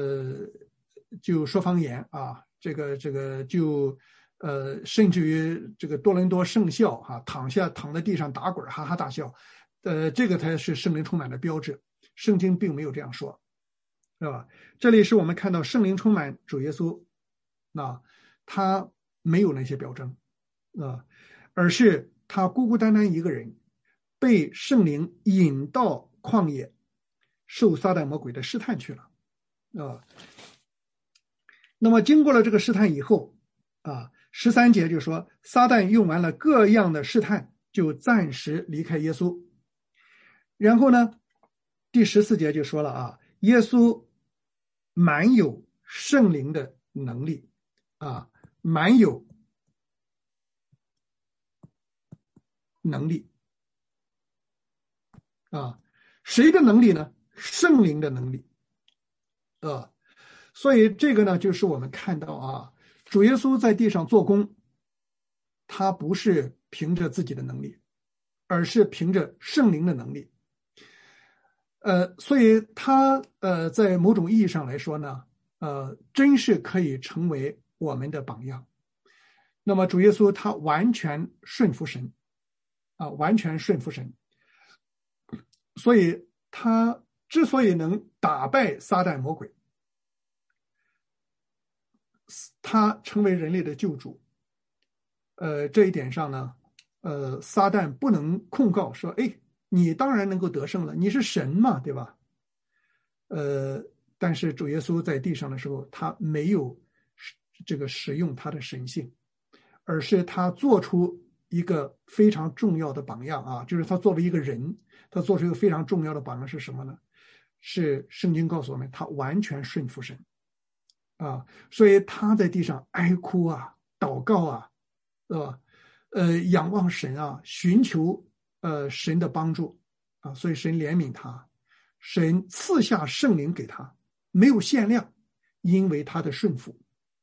说方言啊，这个就甚至于这个多伦多圣笑啊，躺在地上打滚哈哈大笑，这个才是圣灵充满的标志。圣经并没有这样说，是吧？这里是我们看到圣灵充满主耶稣，那他没有那些表征啊，而是他孤孤单单一个人，被圣灵引到旷野，受撒旦魔鬼的试探去了啊。那么经过了这个试探以后啊，13节就说撒旦用完了各样的试探，就暂时离开耶稣。然后呢，第14节就说了啊，耶稣满有圣灵的能力啊，满有能力啊，谁的能力呢？圣灵的能力啊。所以这个呢，就是我们看到啊，主耶稣在地上做工，他不是凭着自己的能力，而是凭着圣灵的能力。所以他在某种意义上来说呢，真是可以成为我们的榜样。那么主耶稣他完全顺服神啊，完全顺服神，所以他之所以能打败撒旦魔鬼，他成为人类的救主，这一点上呢，撒旦不能控告说，哎，你当然能够得胜了，你是神嘛，对吧？但是主耶稣在地上的时候，他没有这个使用他的神性，而是他做出一个非常重要的榜样啊，就是他作为一个人，他做出一个非常重要的榜样是什么呢？是圣经告诉我们，他完全顺服神啊，所以他在地上哀哭啊，祷告啊，仰望神啊，寻求神的帮助啊，所以神怜悯他，神赐下圣灵给他，没有限量，因为他的顺服。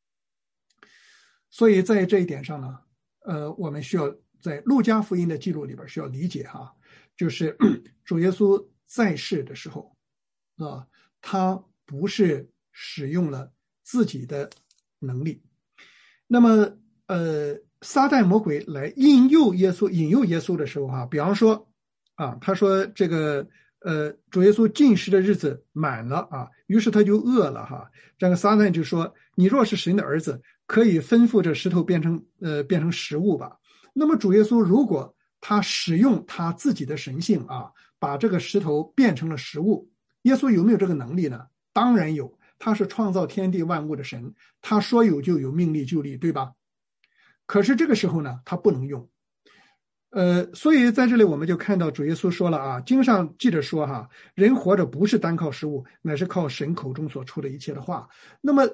所以在这一点上呢，我们需要在路加福音的记录里边需要理解哈，就是主耶稣在世的时候啊，他不是使用了自己的能力。那么撒旦魔鬼来引诱耶稣的时候哈，比方说啊，他说这个主耶稣进食的日子满了啊，于是他就饿了哈。这个撒旦就说：“你若是神的儿子，可以吩咐这石头变成食物吧。”那么主耶稣如果他使用他自己的神性啊，把这个石头变成了食物，耶稣有没有这个能力呢？当然有，他是创造天地万物的神，他说有就有，命立就立，对吧？可是这个时候呢，他不能用。所以在这里我们就看到主耶稣说了啊，经上记着说哈，人活着不是单靠食物，乃是靠神口中所出的一切的话。那么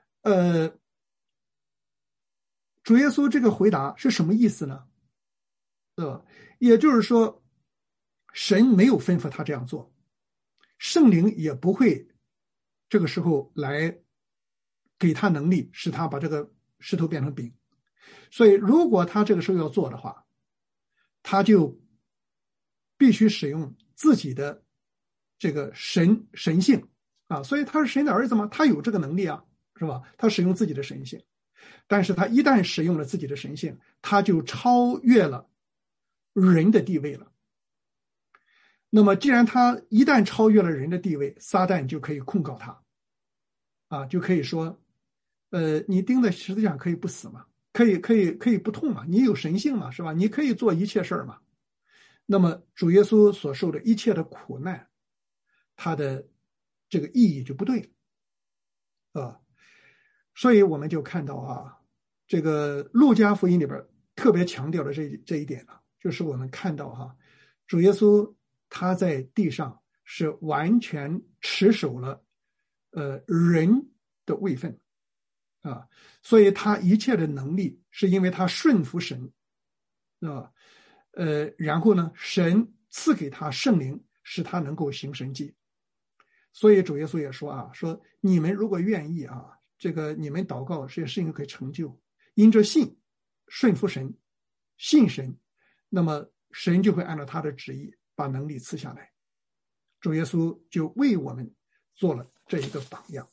主耶稣这个回答是什么意思呢？也就是说，神没有吩咐他这样做，圣灵也不会这个时候来给他能力，使他把这个石头变成饼。所以如果他这个时候要做的话，他就必须使用自己的这个神性啊，所以他是神的儿子吗？他有这个能力啊，是吧？他使用自己的神性，但是他一旦使用了自己的神性，他就超越了人的地位了。那么既然他一旦超越了人的地位，撒旦就可以控告他啊，就可以说你钉在十字架可以不死吗？可以不痛嘛？你有神性嘛，是吧？你可以做一切事儿嘛。那么主耶稣所受的一切的苦难，他的这个意义就不对了所以我们就看到啊，这个路加福音里边特别强调的这一点呢，就是我们看到哈，主耶稣他在地上是完全持守了人的位分啊，所以他一切的能力是因为他顺服神啊，然后呢，神赐给他圣灵，使他能够行神迹。所以主耶稣也说啊，说你们如果愿意啊，这个你们祷告这些事情可以成就，因着信顺服神，信神，那么神就会按照他的旨意把能力赐下来。主耶稣就为我们做了这一个榜样。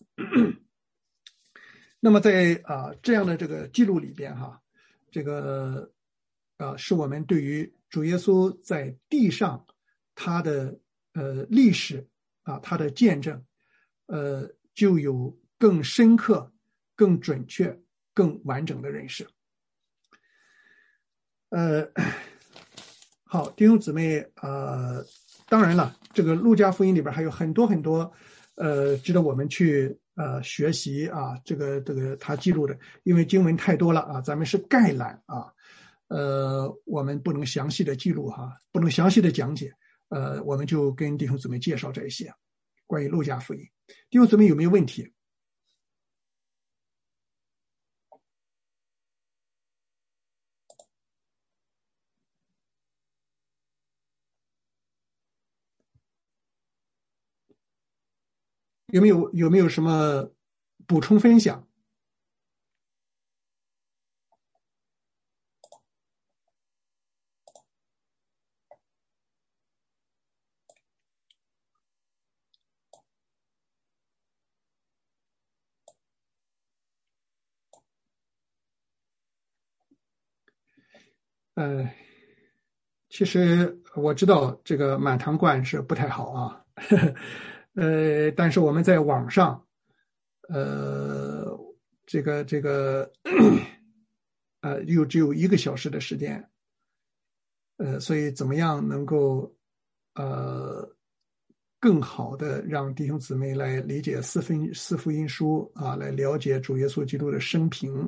那么在这样的这个记录里边哈，这个是我们对于主耶稣在地上他的历史啊，他的见证就有更深刻、更准确、更完整的认识。好，弟兄姊妹当然了，这个路加福音里边还有很多很多值得我们去学习啊，这个他记录的，因为经文太多了啊，咱们是概览啊，我们不能详细的记录哈，不能详细的讲解，我们就跟弟兄姊妹介绍这一些关于路加福音。弟兄姊妹有没有问题？有没有什么补充分享？其实我知道这个满堂灌是不太好啊，但是我们在网上，这个又只有1个小时的时间，所以怎么样能够更好的让弟兄姊妹来理解四福音书啊，来了解主耶稣基督的生平，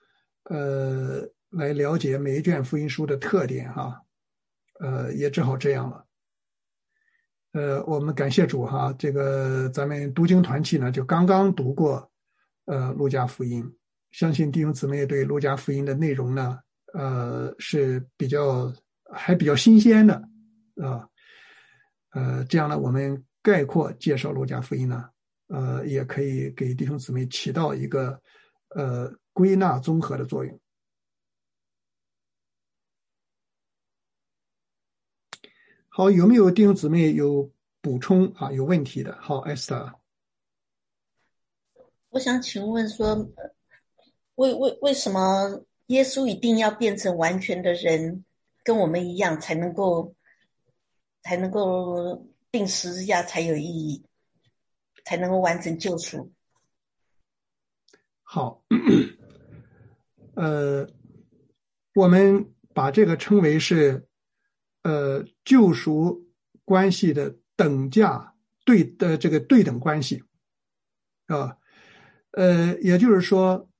来了解每一卷福音书的特点哈，也只好这样了。我们感谢主哈，这个咱们读经团契呢就刚刚读过路加福音，相信弟兄姊妹对路加福音的内容呢是还比较新鲜的啊。 这样呢，我们概括介绍路加福音呢，也可以给弟兄姊妹起到一个归纳综合的作用。好，有没有弟兄姊妹有补充啊？有问题的？好 ，Esther。 我想请问说，为什么耶稣一定要变成完全的人，跟我们一样，才能够钉十字架才有意义，才能够完成救赎？ 好，我们把这个称为是救赎关系的等价这个对等关系啊，也就是说，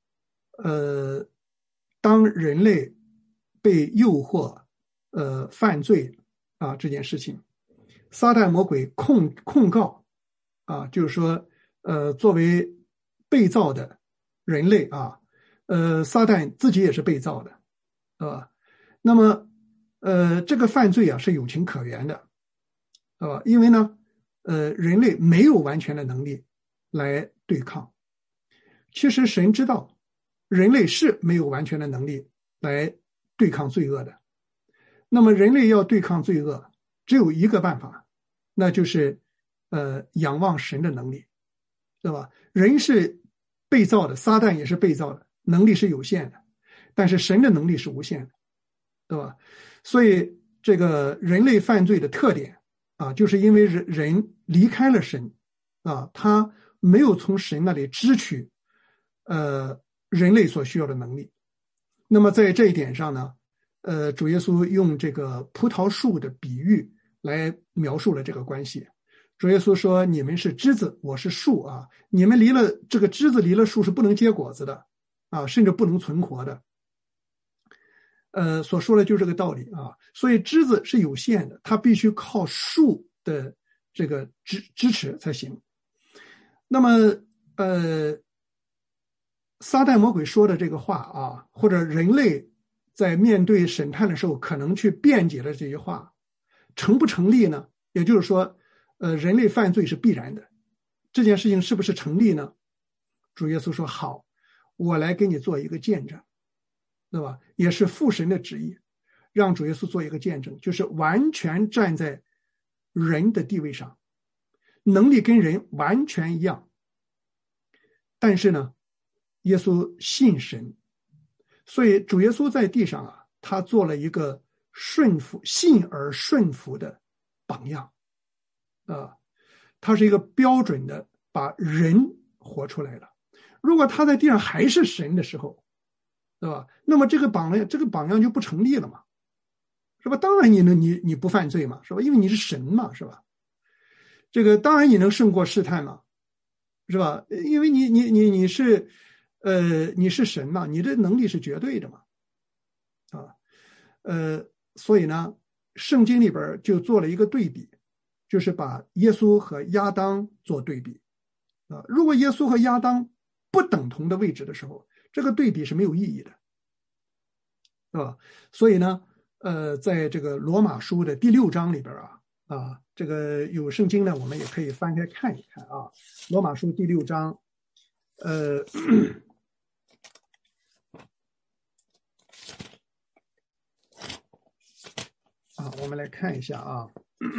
当人类被诱惑犯罪啊这件事情，撒旦魔鬼控告啊，就是说作为被造的人类啊，撒旦自己也是被造的，那么这个犯罪啊是有情可原的，因为呢人类没有完全的能力来对抗。其实神知道人类是没有完全的能力来对抗罪恶的，那么人类要对抗罪恶只有一个办法，那就是仰望神的能力，对吧？人是被造的，撒旦也是被造的，能力是有限的，但是神的能力是无限的，对吧？所以这个人类犯罪的特点啊，就是因为人离开了神啊，他没有从神那里支取人类所需要的能力。那么在这一点上呢，主耶稣用这个葡萄树的比喻来描述了这个关系。主耶稣说：“你们是枝子，我是树啊！你们离了这个枝子，离了树是不能结果子的啊，甚至不能存活的。”所说的就是这个道理啊。所以枝子是有限的，它必须靠树的这个支持才行。那么，撒旦魔鬼说的这个话啊，或者人类在面对审判的时候可能去辩解的这些话，成不成立呢？也就是说，人类犯罪是必然的，这件事情是不是成立呢？主耶稣说：“好，我来给你做一个见证，对吧？也是父神的旨意，让主耶稣做一个见证，就是完全站在人的地位上，能力跟人完全一样，但是呢，耶稣信神，所以主耶稣在地上啊，他做了一个信而顺服的榜样啊，他是一个标准的把人活出来了。如果他在地上还是神的时候，对吧？那么这个榜样就不成立了嘛，是吧？当然你不犯罪嘛，是吧？因为你是神嘛，是吧？这个当然你能胜过试探嘛，是吧？因为你是神嘛，你的能力是绝对的嘛，啊，所以呢，圣经里边就做了一个对比，就是把耶稣和亚当做对比啊。如果耶稣和亚当不等同的位置的时候，这个对比是没有意义的，是吧？所以呢，在这个罗马书的第6章里边啊，这个有圣经呢，我们也可以翻开看一看啊。罗马书第6章，我们来看一下啊。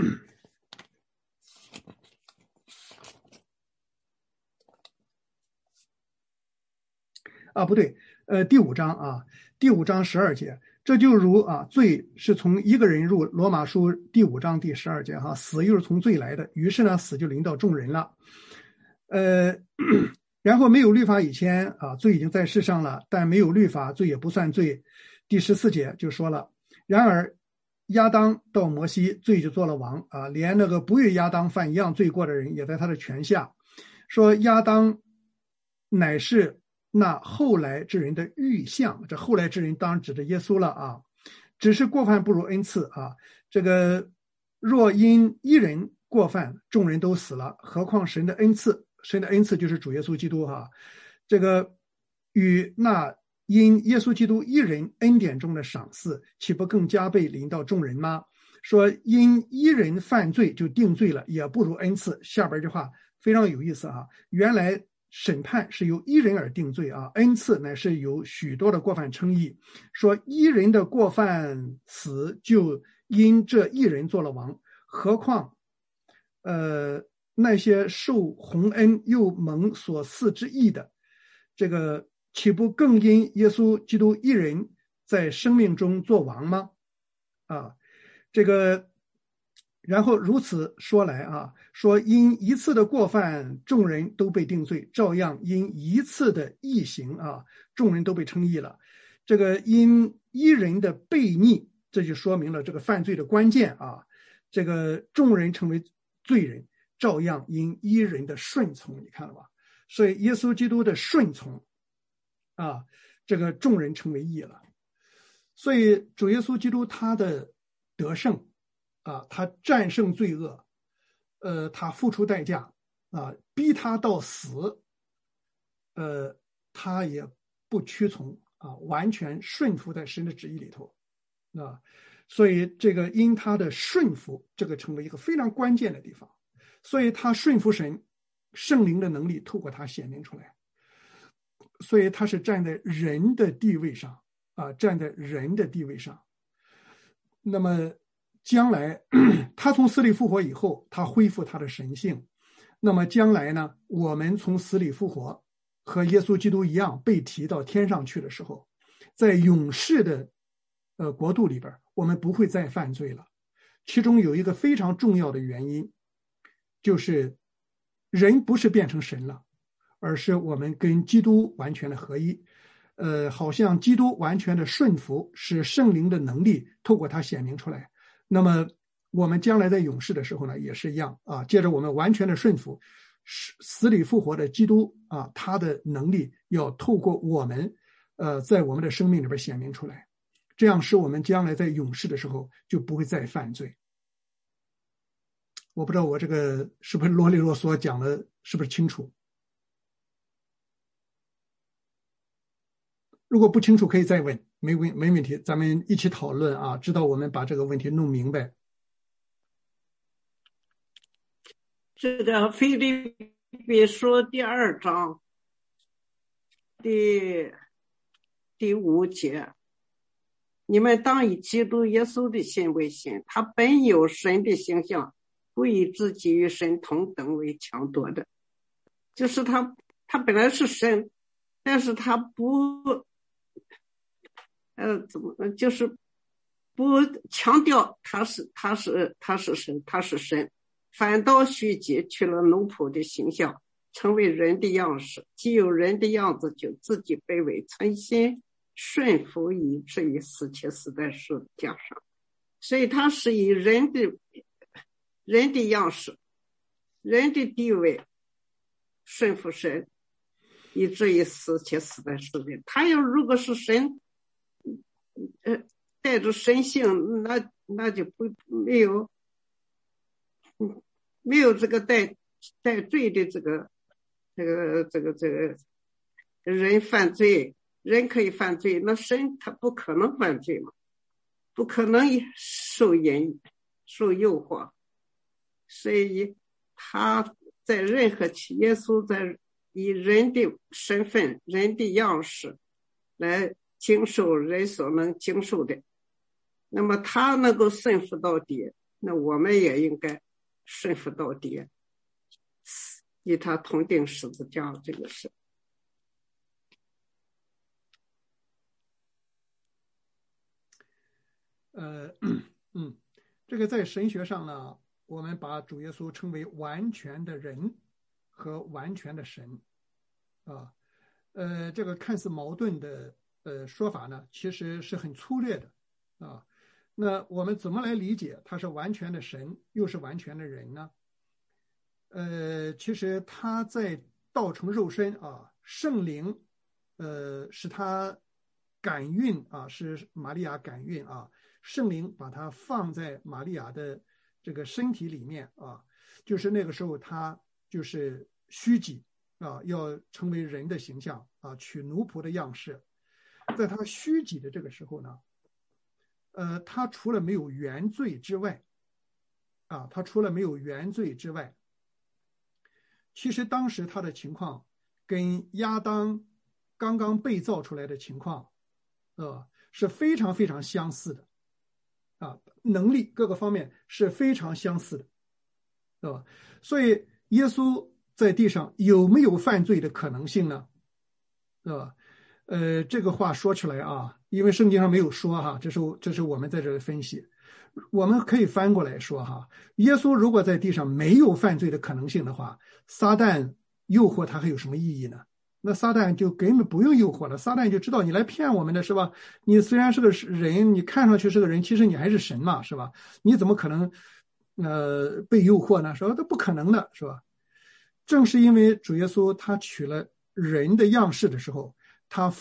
不对，第5章啊，第5章12节，这就如罪是从一个人入，罗马书第5章第12节死又是从罪来的，于是呢，死就临到众人了。然后没有律法以前罪已经在世上了，但没有律法，罪也不算罪。第14节就说了，然而亚当到摩西，罪就做了王连那个不与亚当犯一样罪过的人也在他的权下，说亚当乃是那后来之人的预像，这后来之人当然指着耶稣了只是过犯不如恩赐这个若因一人过犯，众人都死了，何况神的恩赐？神的恩赐就是主耶稣基督这个与那因耶稣基督一人恩典中的赏赐，岂不更加倍临到众人吗？ 说因一人犯罪就定罪了，也不如恩赐。下边这话非常有意思啊，原来审判是由一人而定罪啊，恩赐乃是由许多的过犯称义。说一人的过犯死，就因这一人做了王，何况那些受洪恩又蒙所赐之义的，这个岂不更因耶稣基督一人在生命中做王吗？啊，这个然后如此说来啊，说因一次的过犯众人都被定罪，照样因一次的义行啊，众人都被称义了。这个因一人的悖逆，这就说明了这个犯罪的关键啊，这个众人成为罪人，照样因一人的顺从，你看了吧？所以耶稣基督的顺从啊，这个众人成为义了。所以主耶稣基督他的得胜啊，他战胜罪恶，他付出代价啊，逼他到死，他也不屈从啊，完全顺服在神的旨意里头啊。所以这个因他的顺服，这个成为一个非常关键的地方。所以他顺服神，圣灵的能力透过他显明出来。所以他是站在人的地位上啊，站在人的地位上。那么将来他从死里复活以后，他恢复他的神性。那么将来呢，我们从死里复活，和耶稣基督一样被提到天上去的时候，在永世的国度里边，我们不会再犯罪了。其中有一个非常重要的原因，就是人不是变成神了，而是我们跟基督完全的合一。好像基督完全的顺服，使圣灵的能力透过他显明出来。那么我们将来在永世的时候呢，也是一样啊。接着我们完全的顺服，死里复活的基督啊，他的能力要透过我们，在我们的生命里边显明出来，这样使我们将来在永世的时候就不会再犯罪。我不知道我这个是不是啰里啰嗦讲的是不是清楚？如果不清楚可以再问，没问题，咱们一起讨论啊，直到我们把这个问题弄明白。 这个腓立比书第2章第5节，你们当以基督耶稣的心为心，他本有神的形象，不以自己与神同等为强夺的。就是他本来是神，但是他不就是不强调他是神，他是神，反倒虚己，取了奴仆的形象，成为人的样式。既有人的样子，就自己卑微，存心顺服，以至于死，且死在十字架上。所以他是以人的样式，人的地位顺服神，以至于死，且死在十字架。他要如果是神，带着神性，那就没有这个带罪的这个人犯罪，人可以犯罪，那神他不可能犯罪嘛，不可能受诱惑，所以他在任何耶稣在以人的身份、人的样式来经受人所能经受的，那么他能够顺服到底，那我们也应该顺服到底，与他同定十字架。这个是这个在神学上呢，我们把主耶稣称为完全的人和完全的神啊。这个看似矛盾的说法呢，其实是很粗略的啊。那我们怎么来理解他是完全的神又是完全的人呢？其实他在道成肉身啊，圣灵使他感孕啊，是玛利亚感孕啊，圣灵把他放在玛利亚的这个身体里面啊，就是那个时候他就是虚己啊，要成为人的形象啊，取奴仆的样式。在他虚己的这个时候呢， 他除了没有原罪之外，其实当时他的情况跟亚当刚刚被造出来的情况，是非常非常相似的，能力各个方面是非常相似的，对吧？所以耶稣在地上有没有犯罪的可能性呢？对吧？这个话说起来啊，因为圣经上没有说哈，这是我们在这里分析，我们可以翻过来说哈，耶稣如果在地上没有犯罪的可能性的话，撒旦诱惑他还有什么意义呢？那撒旦就根本不用诱惑了，撒旦就知道你来骗我们的是吧？你虽然是个人，你看上去是个人，其实你还是神嘛，是吧？你怎么可能被诱惑呢？说这不可能的，是吧？正是因为主耶稣他取了人的样式的时候，他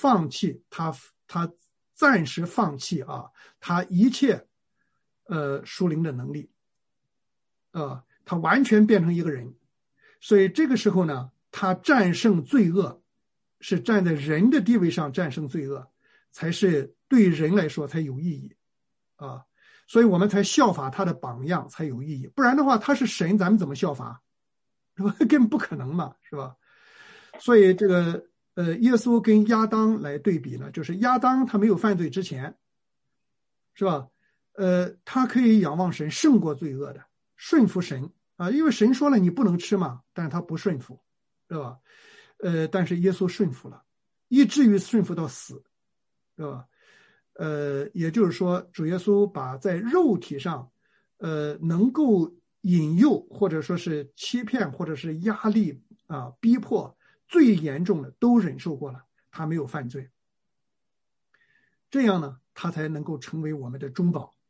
暂时放弃他一切属灵的能力，他完全变成一个人，所以这个时候呢，他战胜罪恶，是站在人的地位上战胜罪恶，才是对人来说才有意义所以我们才效法他的榜样才有意义，不然的话他是神，咱们怎么效法？是吧？根本不可能嘛，是吧？所以这个耶稣跟亚当来对比呢，就是亚当他没有犯罪之前，是吧？他可以仰望神胜过罪恶的，顺服神因为神说了你不能吃嘛，但是他不顺服，是吧？但是耶稣顺服了，以至于顺服到死，是吧？也就是说主耶稣把在肉体上能够引诱或者说是欺骗或者是压力逼迫最严重的都忍受过了，他没有犯罪，这样呢他才能够成为我们的中保，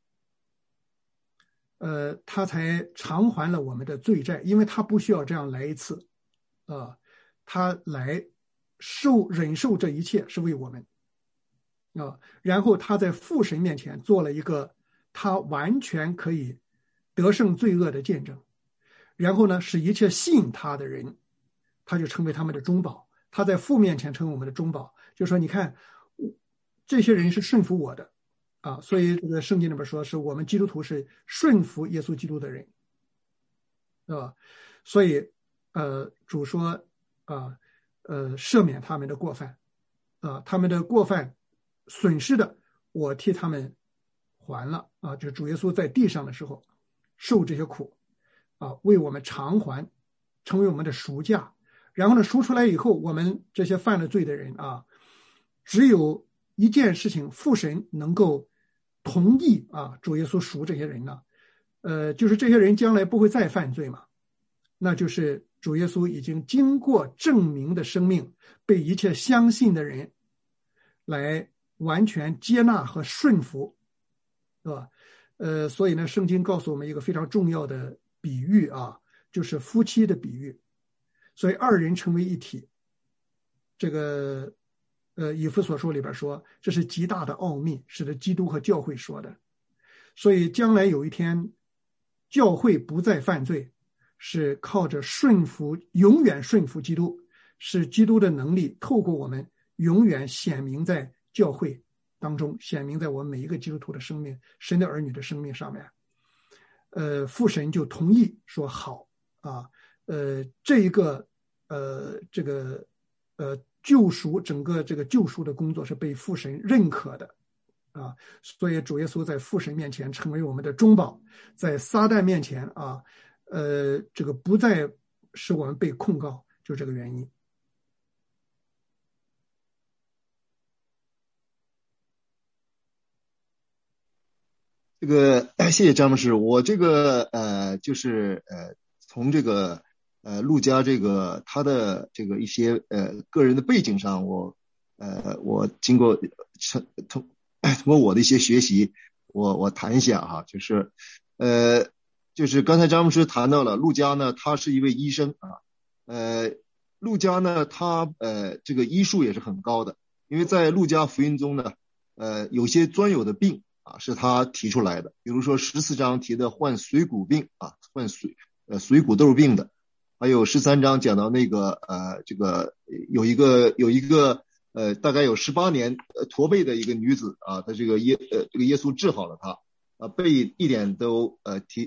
他才偿还了我们的罪债，因为他不需要这样来一次他来忍受这一切是为我们然后他在父神面前做了一个他完全可以得胜罪恶的见证，然后呢使一切信他的人他就成为他们的中保，他在父面前成为我们的中保，就说你看这些人是顺服我的所以这个圣经里边说是我们基督徒是顺服耶稣基督的人所以主说赦免他们的过犯他们的过犯损失的我替他们还了就主耶稣在地上的时候受这些苦为我们偿还，成为我们的赎价，然后呢赎出来以后，我们这些犯了罪的人只有一件事情父神能够同意主耶稣赎这些人呢就是这些人将来不会再犯罪嘛，那就是主耶稣已经经过证明的生命被一切相信的人来完全接纳和顺服，对吧？所以呢圣经告诉我们一个非常重要的比喻就是夫妻的比喻，所以二人成为一体，这个以弗所书里边说这是极大的奥秘，是的基督和教会说的，所以将来有一天教会不再犯罪，是靠着顺服，永远顺服基督，是基督的能力透过我们永远显明在教会当中，显明在我们每一个基督徒的生命，神的儿女的生命上面。父神就同意说好这一个这个救赎，整个这个救赎的工作是被父神认可的所以主耶稣在父神面前成为我们的中保，在撒旦面前这个不再使我们被控告，就这个原因。 这个谢谢张牧师，我这个就是从这个路加这个他的这个一些个人的背景上，我经过通过我的一些学习，我谈一下就是刚才张牧师谈到了路加呢，他是一位医生路加呢他这个医术也是很高的，因为在路加福音中呢有些专有的病是他提出来的，比如说14章提的患水谷病患水谷豆病的，还有13章讲到那个这个有一个大概有18年驼背的一个女子啊，她这个耶稣治好了她背一点都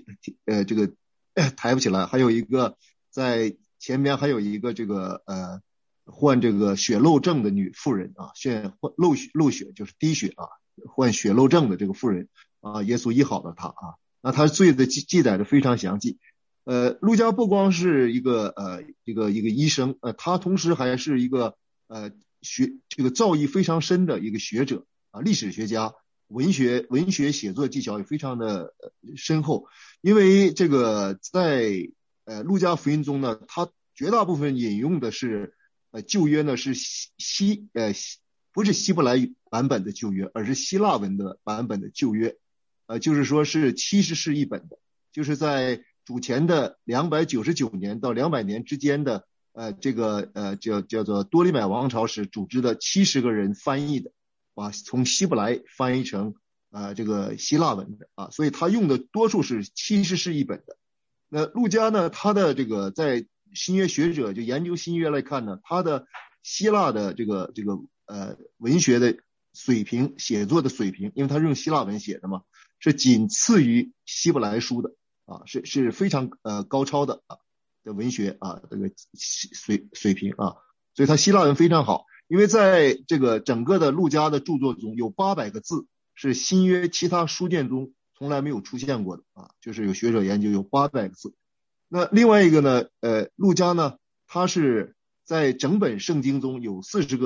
抬不起来。还有一个在前边还有一个这个患这个血漏症的女妇人啊，漏血就是滴血啊，患血漏症的这个妇人啊，耶稣医好了她啊。那她罪的记载的非常详细。路加不光是一个医生，他同时还是一个这个造诣非常深的一个学者啊，历史学家，文学写作技巧也非常的深厚。因为这个在路加福音中呢，他绝大部分引用的是旧约呢是不是希伯来版本的旧约，而是希腊文的版本的旧约，就是说是70世译本的，就是在主前的299年到200年之间的这个叫做多利买王朝时组织的70个人翻译的，从希伯来翻译成这个希腊文的啊，所以他用的多数是70世译本的。那路加呢，他的这个在新约学者就研究新约来看呢，他的希腊的这个文学的水平，写作的水平，因为他是用希腊文写的嘛，是仅次于希伯来书的啊，是非常高超的的文学啊，这个水平啊，所以他希腊文非常好。因为在这个整个的路加的著作中有800个字是新约其他书卷中从来没有出现过的啊，就是有学者研究有800个字。那另外一个呢，路加呢，他是在整本圣经中有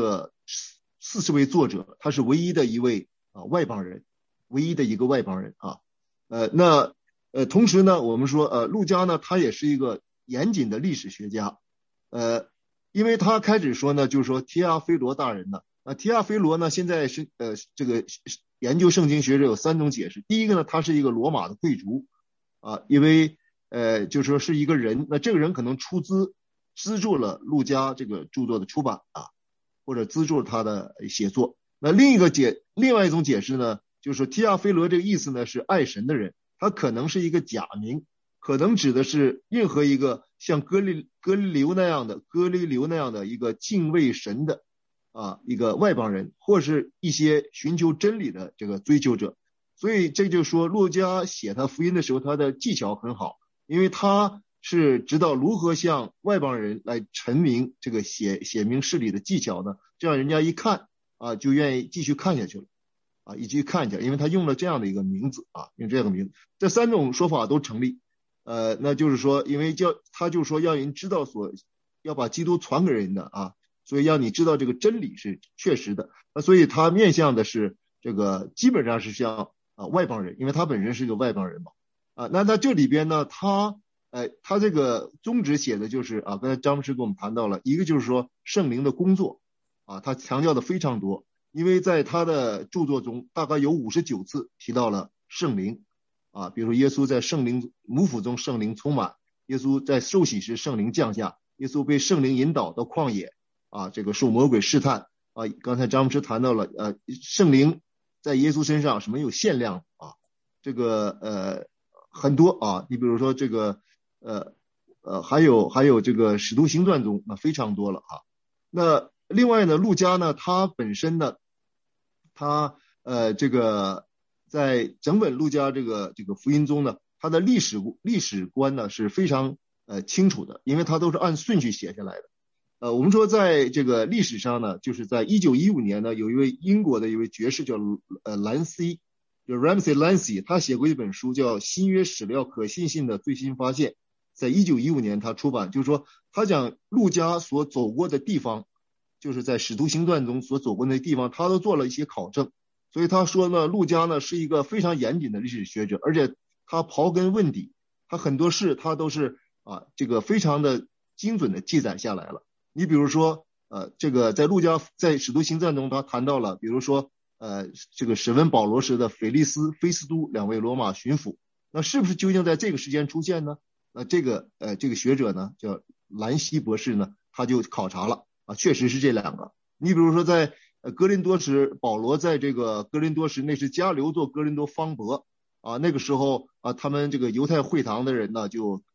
40位作者，他是唯一的一位外邦人，唯一的一个外邦人啊。同时呢，我们说路加呢，他也是一个严谨的历史学家，因为他开始说呢，就是说提阿非罗大人呢，提阿非罗呢，现在是这个研究圣经学者有3种解释。第一个呢，他是一个罗马的贵族啊，因为就是说是一个人，那这个人可能资助了路加这个著作的出版啊，或者资助了他的写作。那另外一种解释呢，就是说提阿非罗这个意思呢是爱神的人，他可能是一个假名，可能指的是任何一个像哥利流那样的一个敬畏神的一个外邦人，或是一些寻求真理的这个追求者。所以这就说路加写他福音的时候，他的技巧很好，因为他是知道如何向外邦人来陈明这个写明事理的技巧呢，这样人家一看就愿意继续看下去了一起看一下，因为他用了这样的一个名字用这样的名字。这3种说法都成立。那就是说，因为他就说要人知道要把基督传给人的所以让你知道这个真理是确实的。那所以他面向的是这个基本上是像外邦人，因为他本身是个外邦人嘛那在这里边呢，他这个宗旨写的就是刚才张牧师跟我们谈到了一个，就是说圣灵的工作他强调的非常多，因为在他的著作中大概有59次提到了圣灵比如耶稣在圣灵母腹中圣灵充满，耶稣在受洗时圣灵降下，耶稣被圣灵引导到旷野这个受魔鬼试探刚才张牧师谈到了圣灵在耶稣身上是没有限量这个很多你比如说这个还有这个使徒行传中非常多了那另外呢，路加呢，他本身呢，他这个在整本路加这个福音中呢，他的历史观呢是非常清楚的，因为他都是按顺序写下来的。我们说在这个历史上呢，就是在1915年呢，有一位英国的一位爵士叫兰西，就 Ramsay Lansey， 他写过一本书叫《新约史料可信性的最新发现》，在1915年他出版，就是说他讲路加所走过的地方，就是在使徒行传中所走过的地方，他都做了一些考证。所以他说呢，路加呢是一个非常严谨的历史学者，而且他刨根问底，他很多事他都是这个非常的精准的记载下来了。你比如说这个在路加在使徒行传中他谈到了，比如说这个审问保罗时的菲斯都2位罗马巡抚，那是不是究竟在这个时间出现呢？那这个学者呢叫兰西博士呢，他就考察了确实是这2个。你比如说在哥林多时，保罗在这个哥林多时，那是加流做哥林多方伯啊，那个时候啊，他们这个犹太会堂的人呢，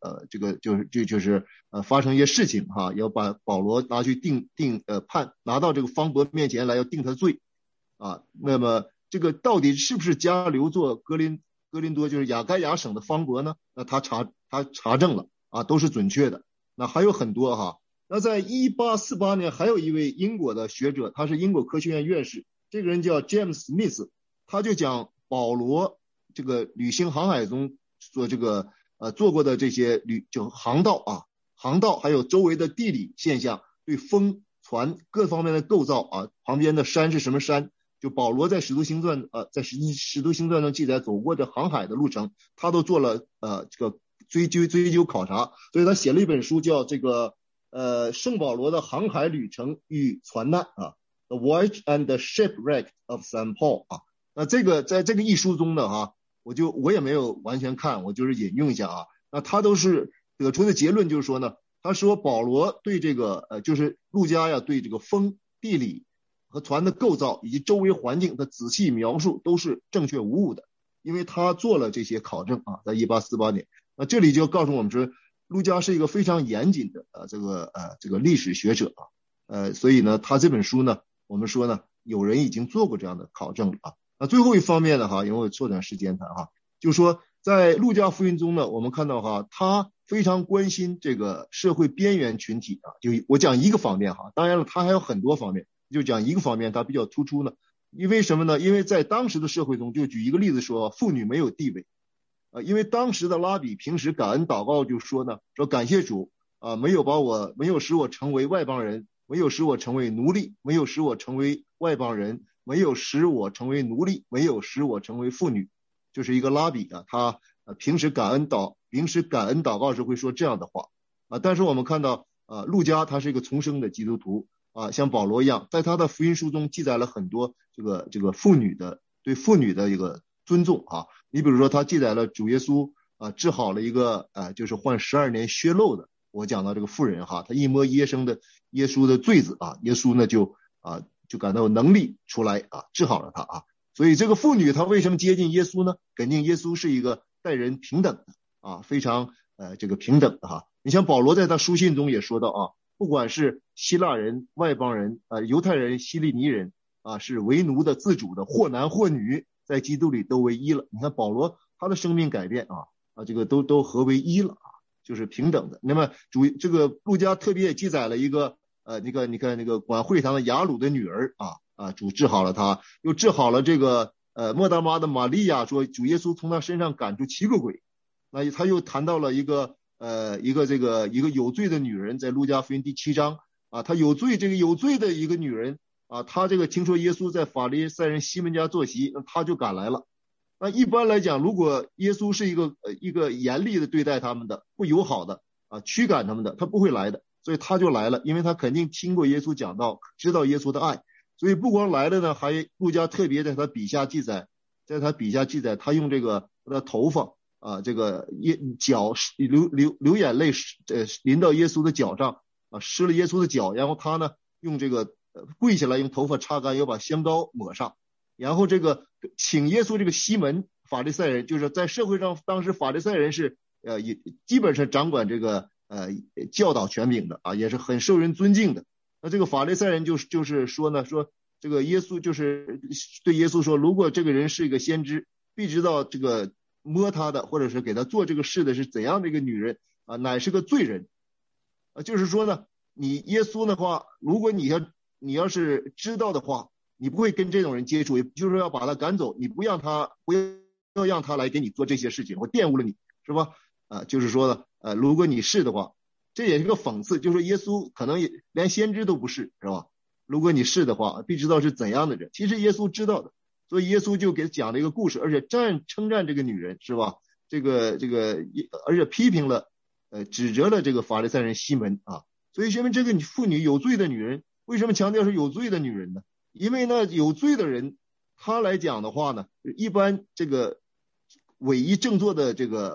发生一些事情哈，要把保罗拿去拿到这个方伯面前来，要定他罪啊。那么这个到底是不是加留做哥林多就是亚该亚省的方伯呢？那他查证了啊，都是准确的。那还有很多哈。那在1848年，还有一位英国的学者，他是英国科学院院士，这个人叫 James Smith， 他就讲保罗这个旅行航海中做这个做过的这些航道还有周围的地理现象，对风船各方面的构造啊，旁边的山是什么山，就保罗在使徒行传中记载走过的航海的路程，他都做了这个追究考察，所以他写了一本书叫这个圣保罗的航海旅程与船难啊 The Voyage and the Shipwreck of St. Paul 啊。那这个在这个一书中呢我也没有完全看，我就是引用一下啊。那他都是得出的结论就是说呢，他说保罗对这个就是路加呀，对这个风、地理和船的构造以及周围环境的仔细描述都是正确无误的，因为他做了这些考证啊，在1848年。那这里就告诉我们说，路加是一个非常严谨的这个历史学者啊，所以呢，他这本书呢，我们说呢，有人已经做过这样的考证了啊。那最后一方面呢因为我缩短时间谈就是说在路加福音中呢，我们看到他非常关心这个社会边缘群体啊，就我讲一个方面当然了他还有很多方面，就讲一个方面他比较突出呢。因为什么呢？因为在当时的社会中，就举一个例子说，妇女没有地位因为当时的拉比平时感恩祷告就说呢，说感谢主没有使我成为外邦人，没有使我成为奴隶，没有使我成为外邦人，没有使我成为奴隶，没有使我成为妇女。就是一个拉比他平时感恩祷告时会说这样的话但是我们看到路加他是一个重生的基督徒像保罗一样，在他的福音书中记载了很多这个妇女的对妇女的一个尊重你比如说他记载了主耶稣治好了一个就是患12年血漏的，我讲到这个妇人他一摸耶稣的坠子耶稣呢就感到有能力出来治好了他所以这个妇女她为什么接近耶稣呢？肯定耶稣是一个待人平等的非常这个平等的你像保罗在他书信中也说到不管是希腊人、外邦人犹太人、希利尼人是为奴的、自主的，或男或女，在基督里都为一了。你看保罗他的生命改变这个都合为一了就是平等的。那么这个路加特别也记载了一个你看那个管会堂的雅鲁的女儿主治好了她，又治好了这个莫大妈的玛利亚，说主耶稣从她身上赶出7个鬼。那他又谈到了一个有罪的女人，在路加福音第7章她有罪的一个女人她这个听说耶稣在法利赛人西门家坐席，那她就赶来了。那一般来讲，如果耶稣是一个严厉的对待他们的、不友好的驱赶他们的，他不会来的。所以他就来了，因为他肯定听过耶稣讲道，知道耶稣的爱。所以不光来了呢，还路加特别在他笔下记载，他用这个他的头发这个脚流眼泪淋到耶稣的脚上湿了耶稣的脚，然后他呢用这个跪下来，用头发擦干，又把香膏抹上，然后这个请耶稣这个西门法利赛人，就是在社会上当时法利赛人是也基本上掌管这个教导权柄的也是很受人尊敬的。那这个法利赛人就是说呢，说这个耶稣就是对耶稣说，如果这个人是一个先知，必知道这个摸他的或者是给他做这个事的是怎样的一个女人乃是个罪人就是说呢，你耶稣的话，如果你要是知道的话，你不会跟这种人接触，也就是说要把他赶走，你不要让他来给你做这些事情，我玷污了你，是吧就是说呢如果你是的话，这也是个讽刺，就是说耶稣可能也连先知都不是，是吧？如果你是的话，必知道是怎样的人。其实耶稣知道的，所以耶稣就给他讲了一个故事，而且称赞这个女人，是吧？这个，而且批评了，指责了这个法利赛人西门所以说明这个妇女有罪的女人，为什么强调是有罪的女人呢？因为呢，有罪的人，他来讲的话呢，一般这个伪一正坐的这个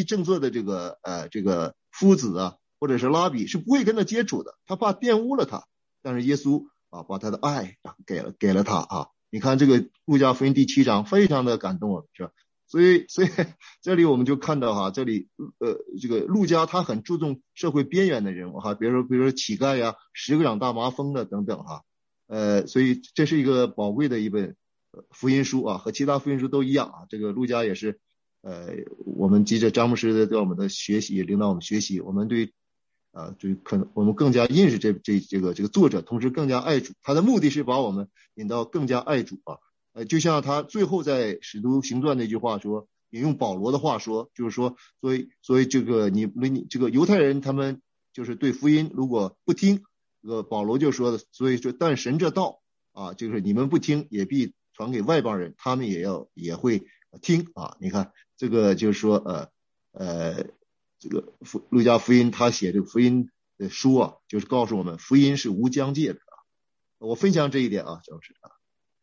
夫子或者是拉比是不会跟他接触的，他怕玷污了他。但是耶稣把他的爱给了他你看这个路加福音第7章非常的感动我，是吧？ 所以这里我们就看到哈，这里这个路加他很注重社会边缘的人物哈，比如说乞丐呀、10个长大麻风的等等哈，所以这是一个宝贵的一本福音书啊，和其他福音书都一样啊。这个路加也是我们记着詹姆斯对我们的学习，领导我们学习，我们对可能我们更加认识这个作者，同时更加爱主。他的目的是把我们引到更加爱主啊。就像他最后在使徒行传那句话说，引用保罗的话说，就是说，所以这个你这个犹太人他们就是对福音如果不听，保罗就说的，所以说但神这道啊，就是你们不听，也必传给外邦人，他们也会听啊。你看这个就是说这个路加福音他写这个福音的书啊，就是告诉我们福音是无疆界的啊。我分享这一点啊，张老师啊。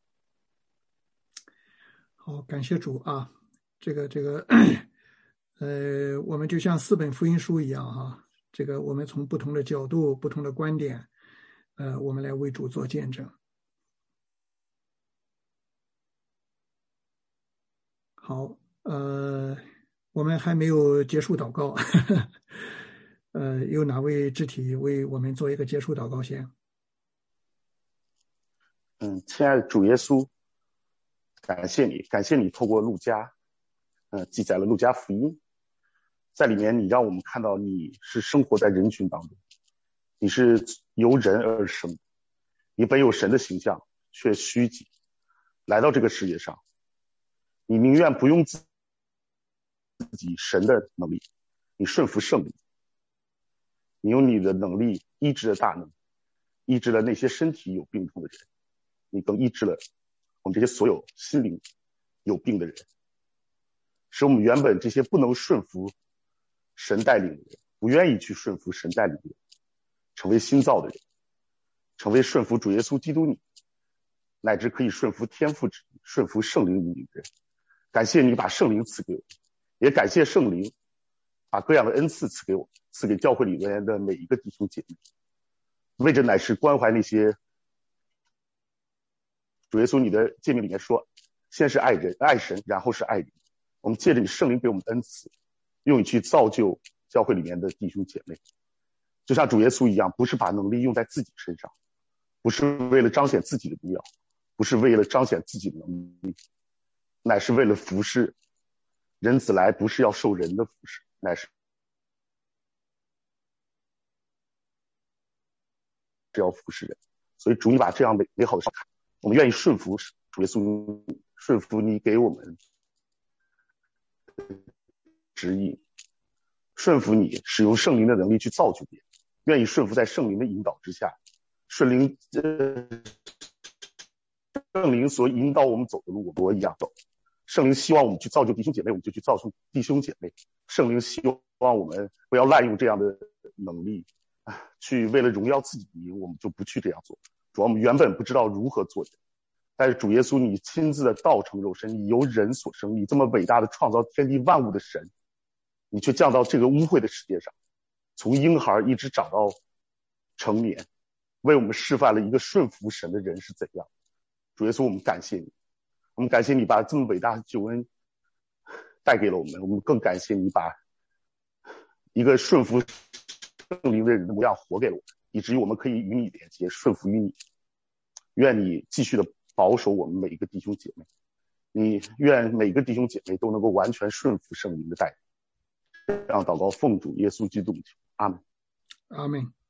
好，感谢主啊！这个我们就像4本福音书一样哈，这个我们从不同的角度、不同的观点，我们来为主做见证。好，我们还没有结束祷告，有哪位肢体为我们做一个结束祷告先？ 亲爱的主耶稣，感谢你透过路加，记载了路加福音，在里面你让我们看到你是生活在人群当中，你是由人而生，你本有神的形象，却虚己来到这个世界上，你宁愿不用自己神的能力，你顺服圣灵，你用你的能力医治了大能，医治了那些身体有病痛的人，你更医治了我们这些所有心灵有病的人，使我们原本这些不能顺服神带领的人，不愿意去顺服神带领的人，成为新造的人，成为顺服主耶稣基督你，乃至可以顺服天父旨意、顺服圣灵引领的人。感谢你把圣灵赐给我，也感谢圣灵把各样的恩赐赐给我，赐给教会里面的每一个弟兄姐妹，为着乃是关怀那些主耶稣你的诫命里面说，先是爱人爱神，然后是爱人。我们借着你圣灵给我们的恩赐，用以去造就教会里面的弟兄姐妹，就像主耶稣一样，不是把能力用在自己身上，不是为了彰显自己的荣耀，不是为了彰显自己的能力，乃是为了服侍人子来，不是要受人的服侍，乃是要服侍人。所以主，你把这样美好的事看，我们愿意顺服主耶稣，顺服你给我们指引，顺服你使用圣灵的能力去造就别人，愿意顺服在圣灵的引导之下，圣灵所引导我们走的路，我一样走。圣灵希望我们去造就弟兄姐妹，我们就去造就弟兄姐妹。圣灵希望我们不要滥用这样的能力，去为了荣耀自己的名，我们就不去这样做。主要我们原本不知道如何做的，但是主耶稣你亲自的道成肉身，你由人所生，你这么伟大的创造天地万物的神，你却降到这个污秽的世界上，从婴孩一直长到成年，为我们示范了一个顺服神的人是怎样。主耶稣，我们感谢你，我们感谢你把这么伟大的救恩带给了我们，我们更感谢你把一个顺服圣灵的人的模样活给了我们，以至于我们可以与你连接，顺服于你。愿你继续的保守我们每一个弟兄姐妹，你愿每个弟兄姐妹都能够完全顺服圣灵的带领。让祷告奉主耶稣基督名求，阿们。 阿们。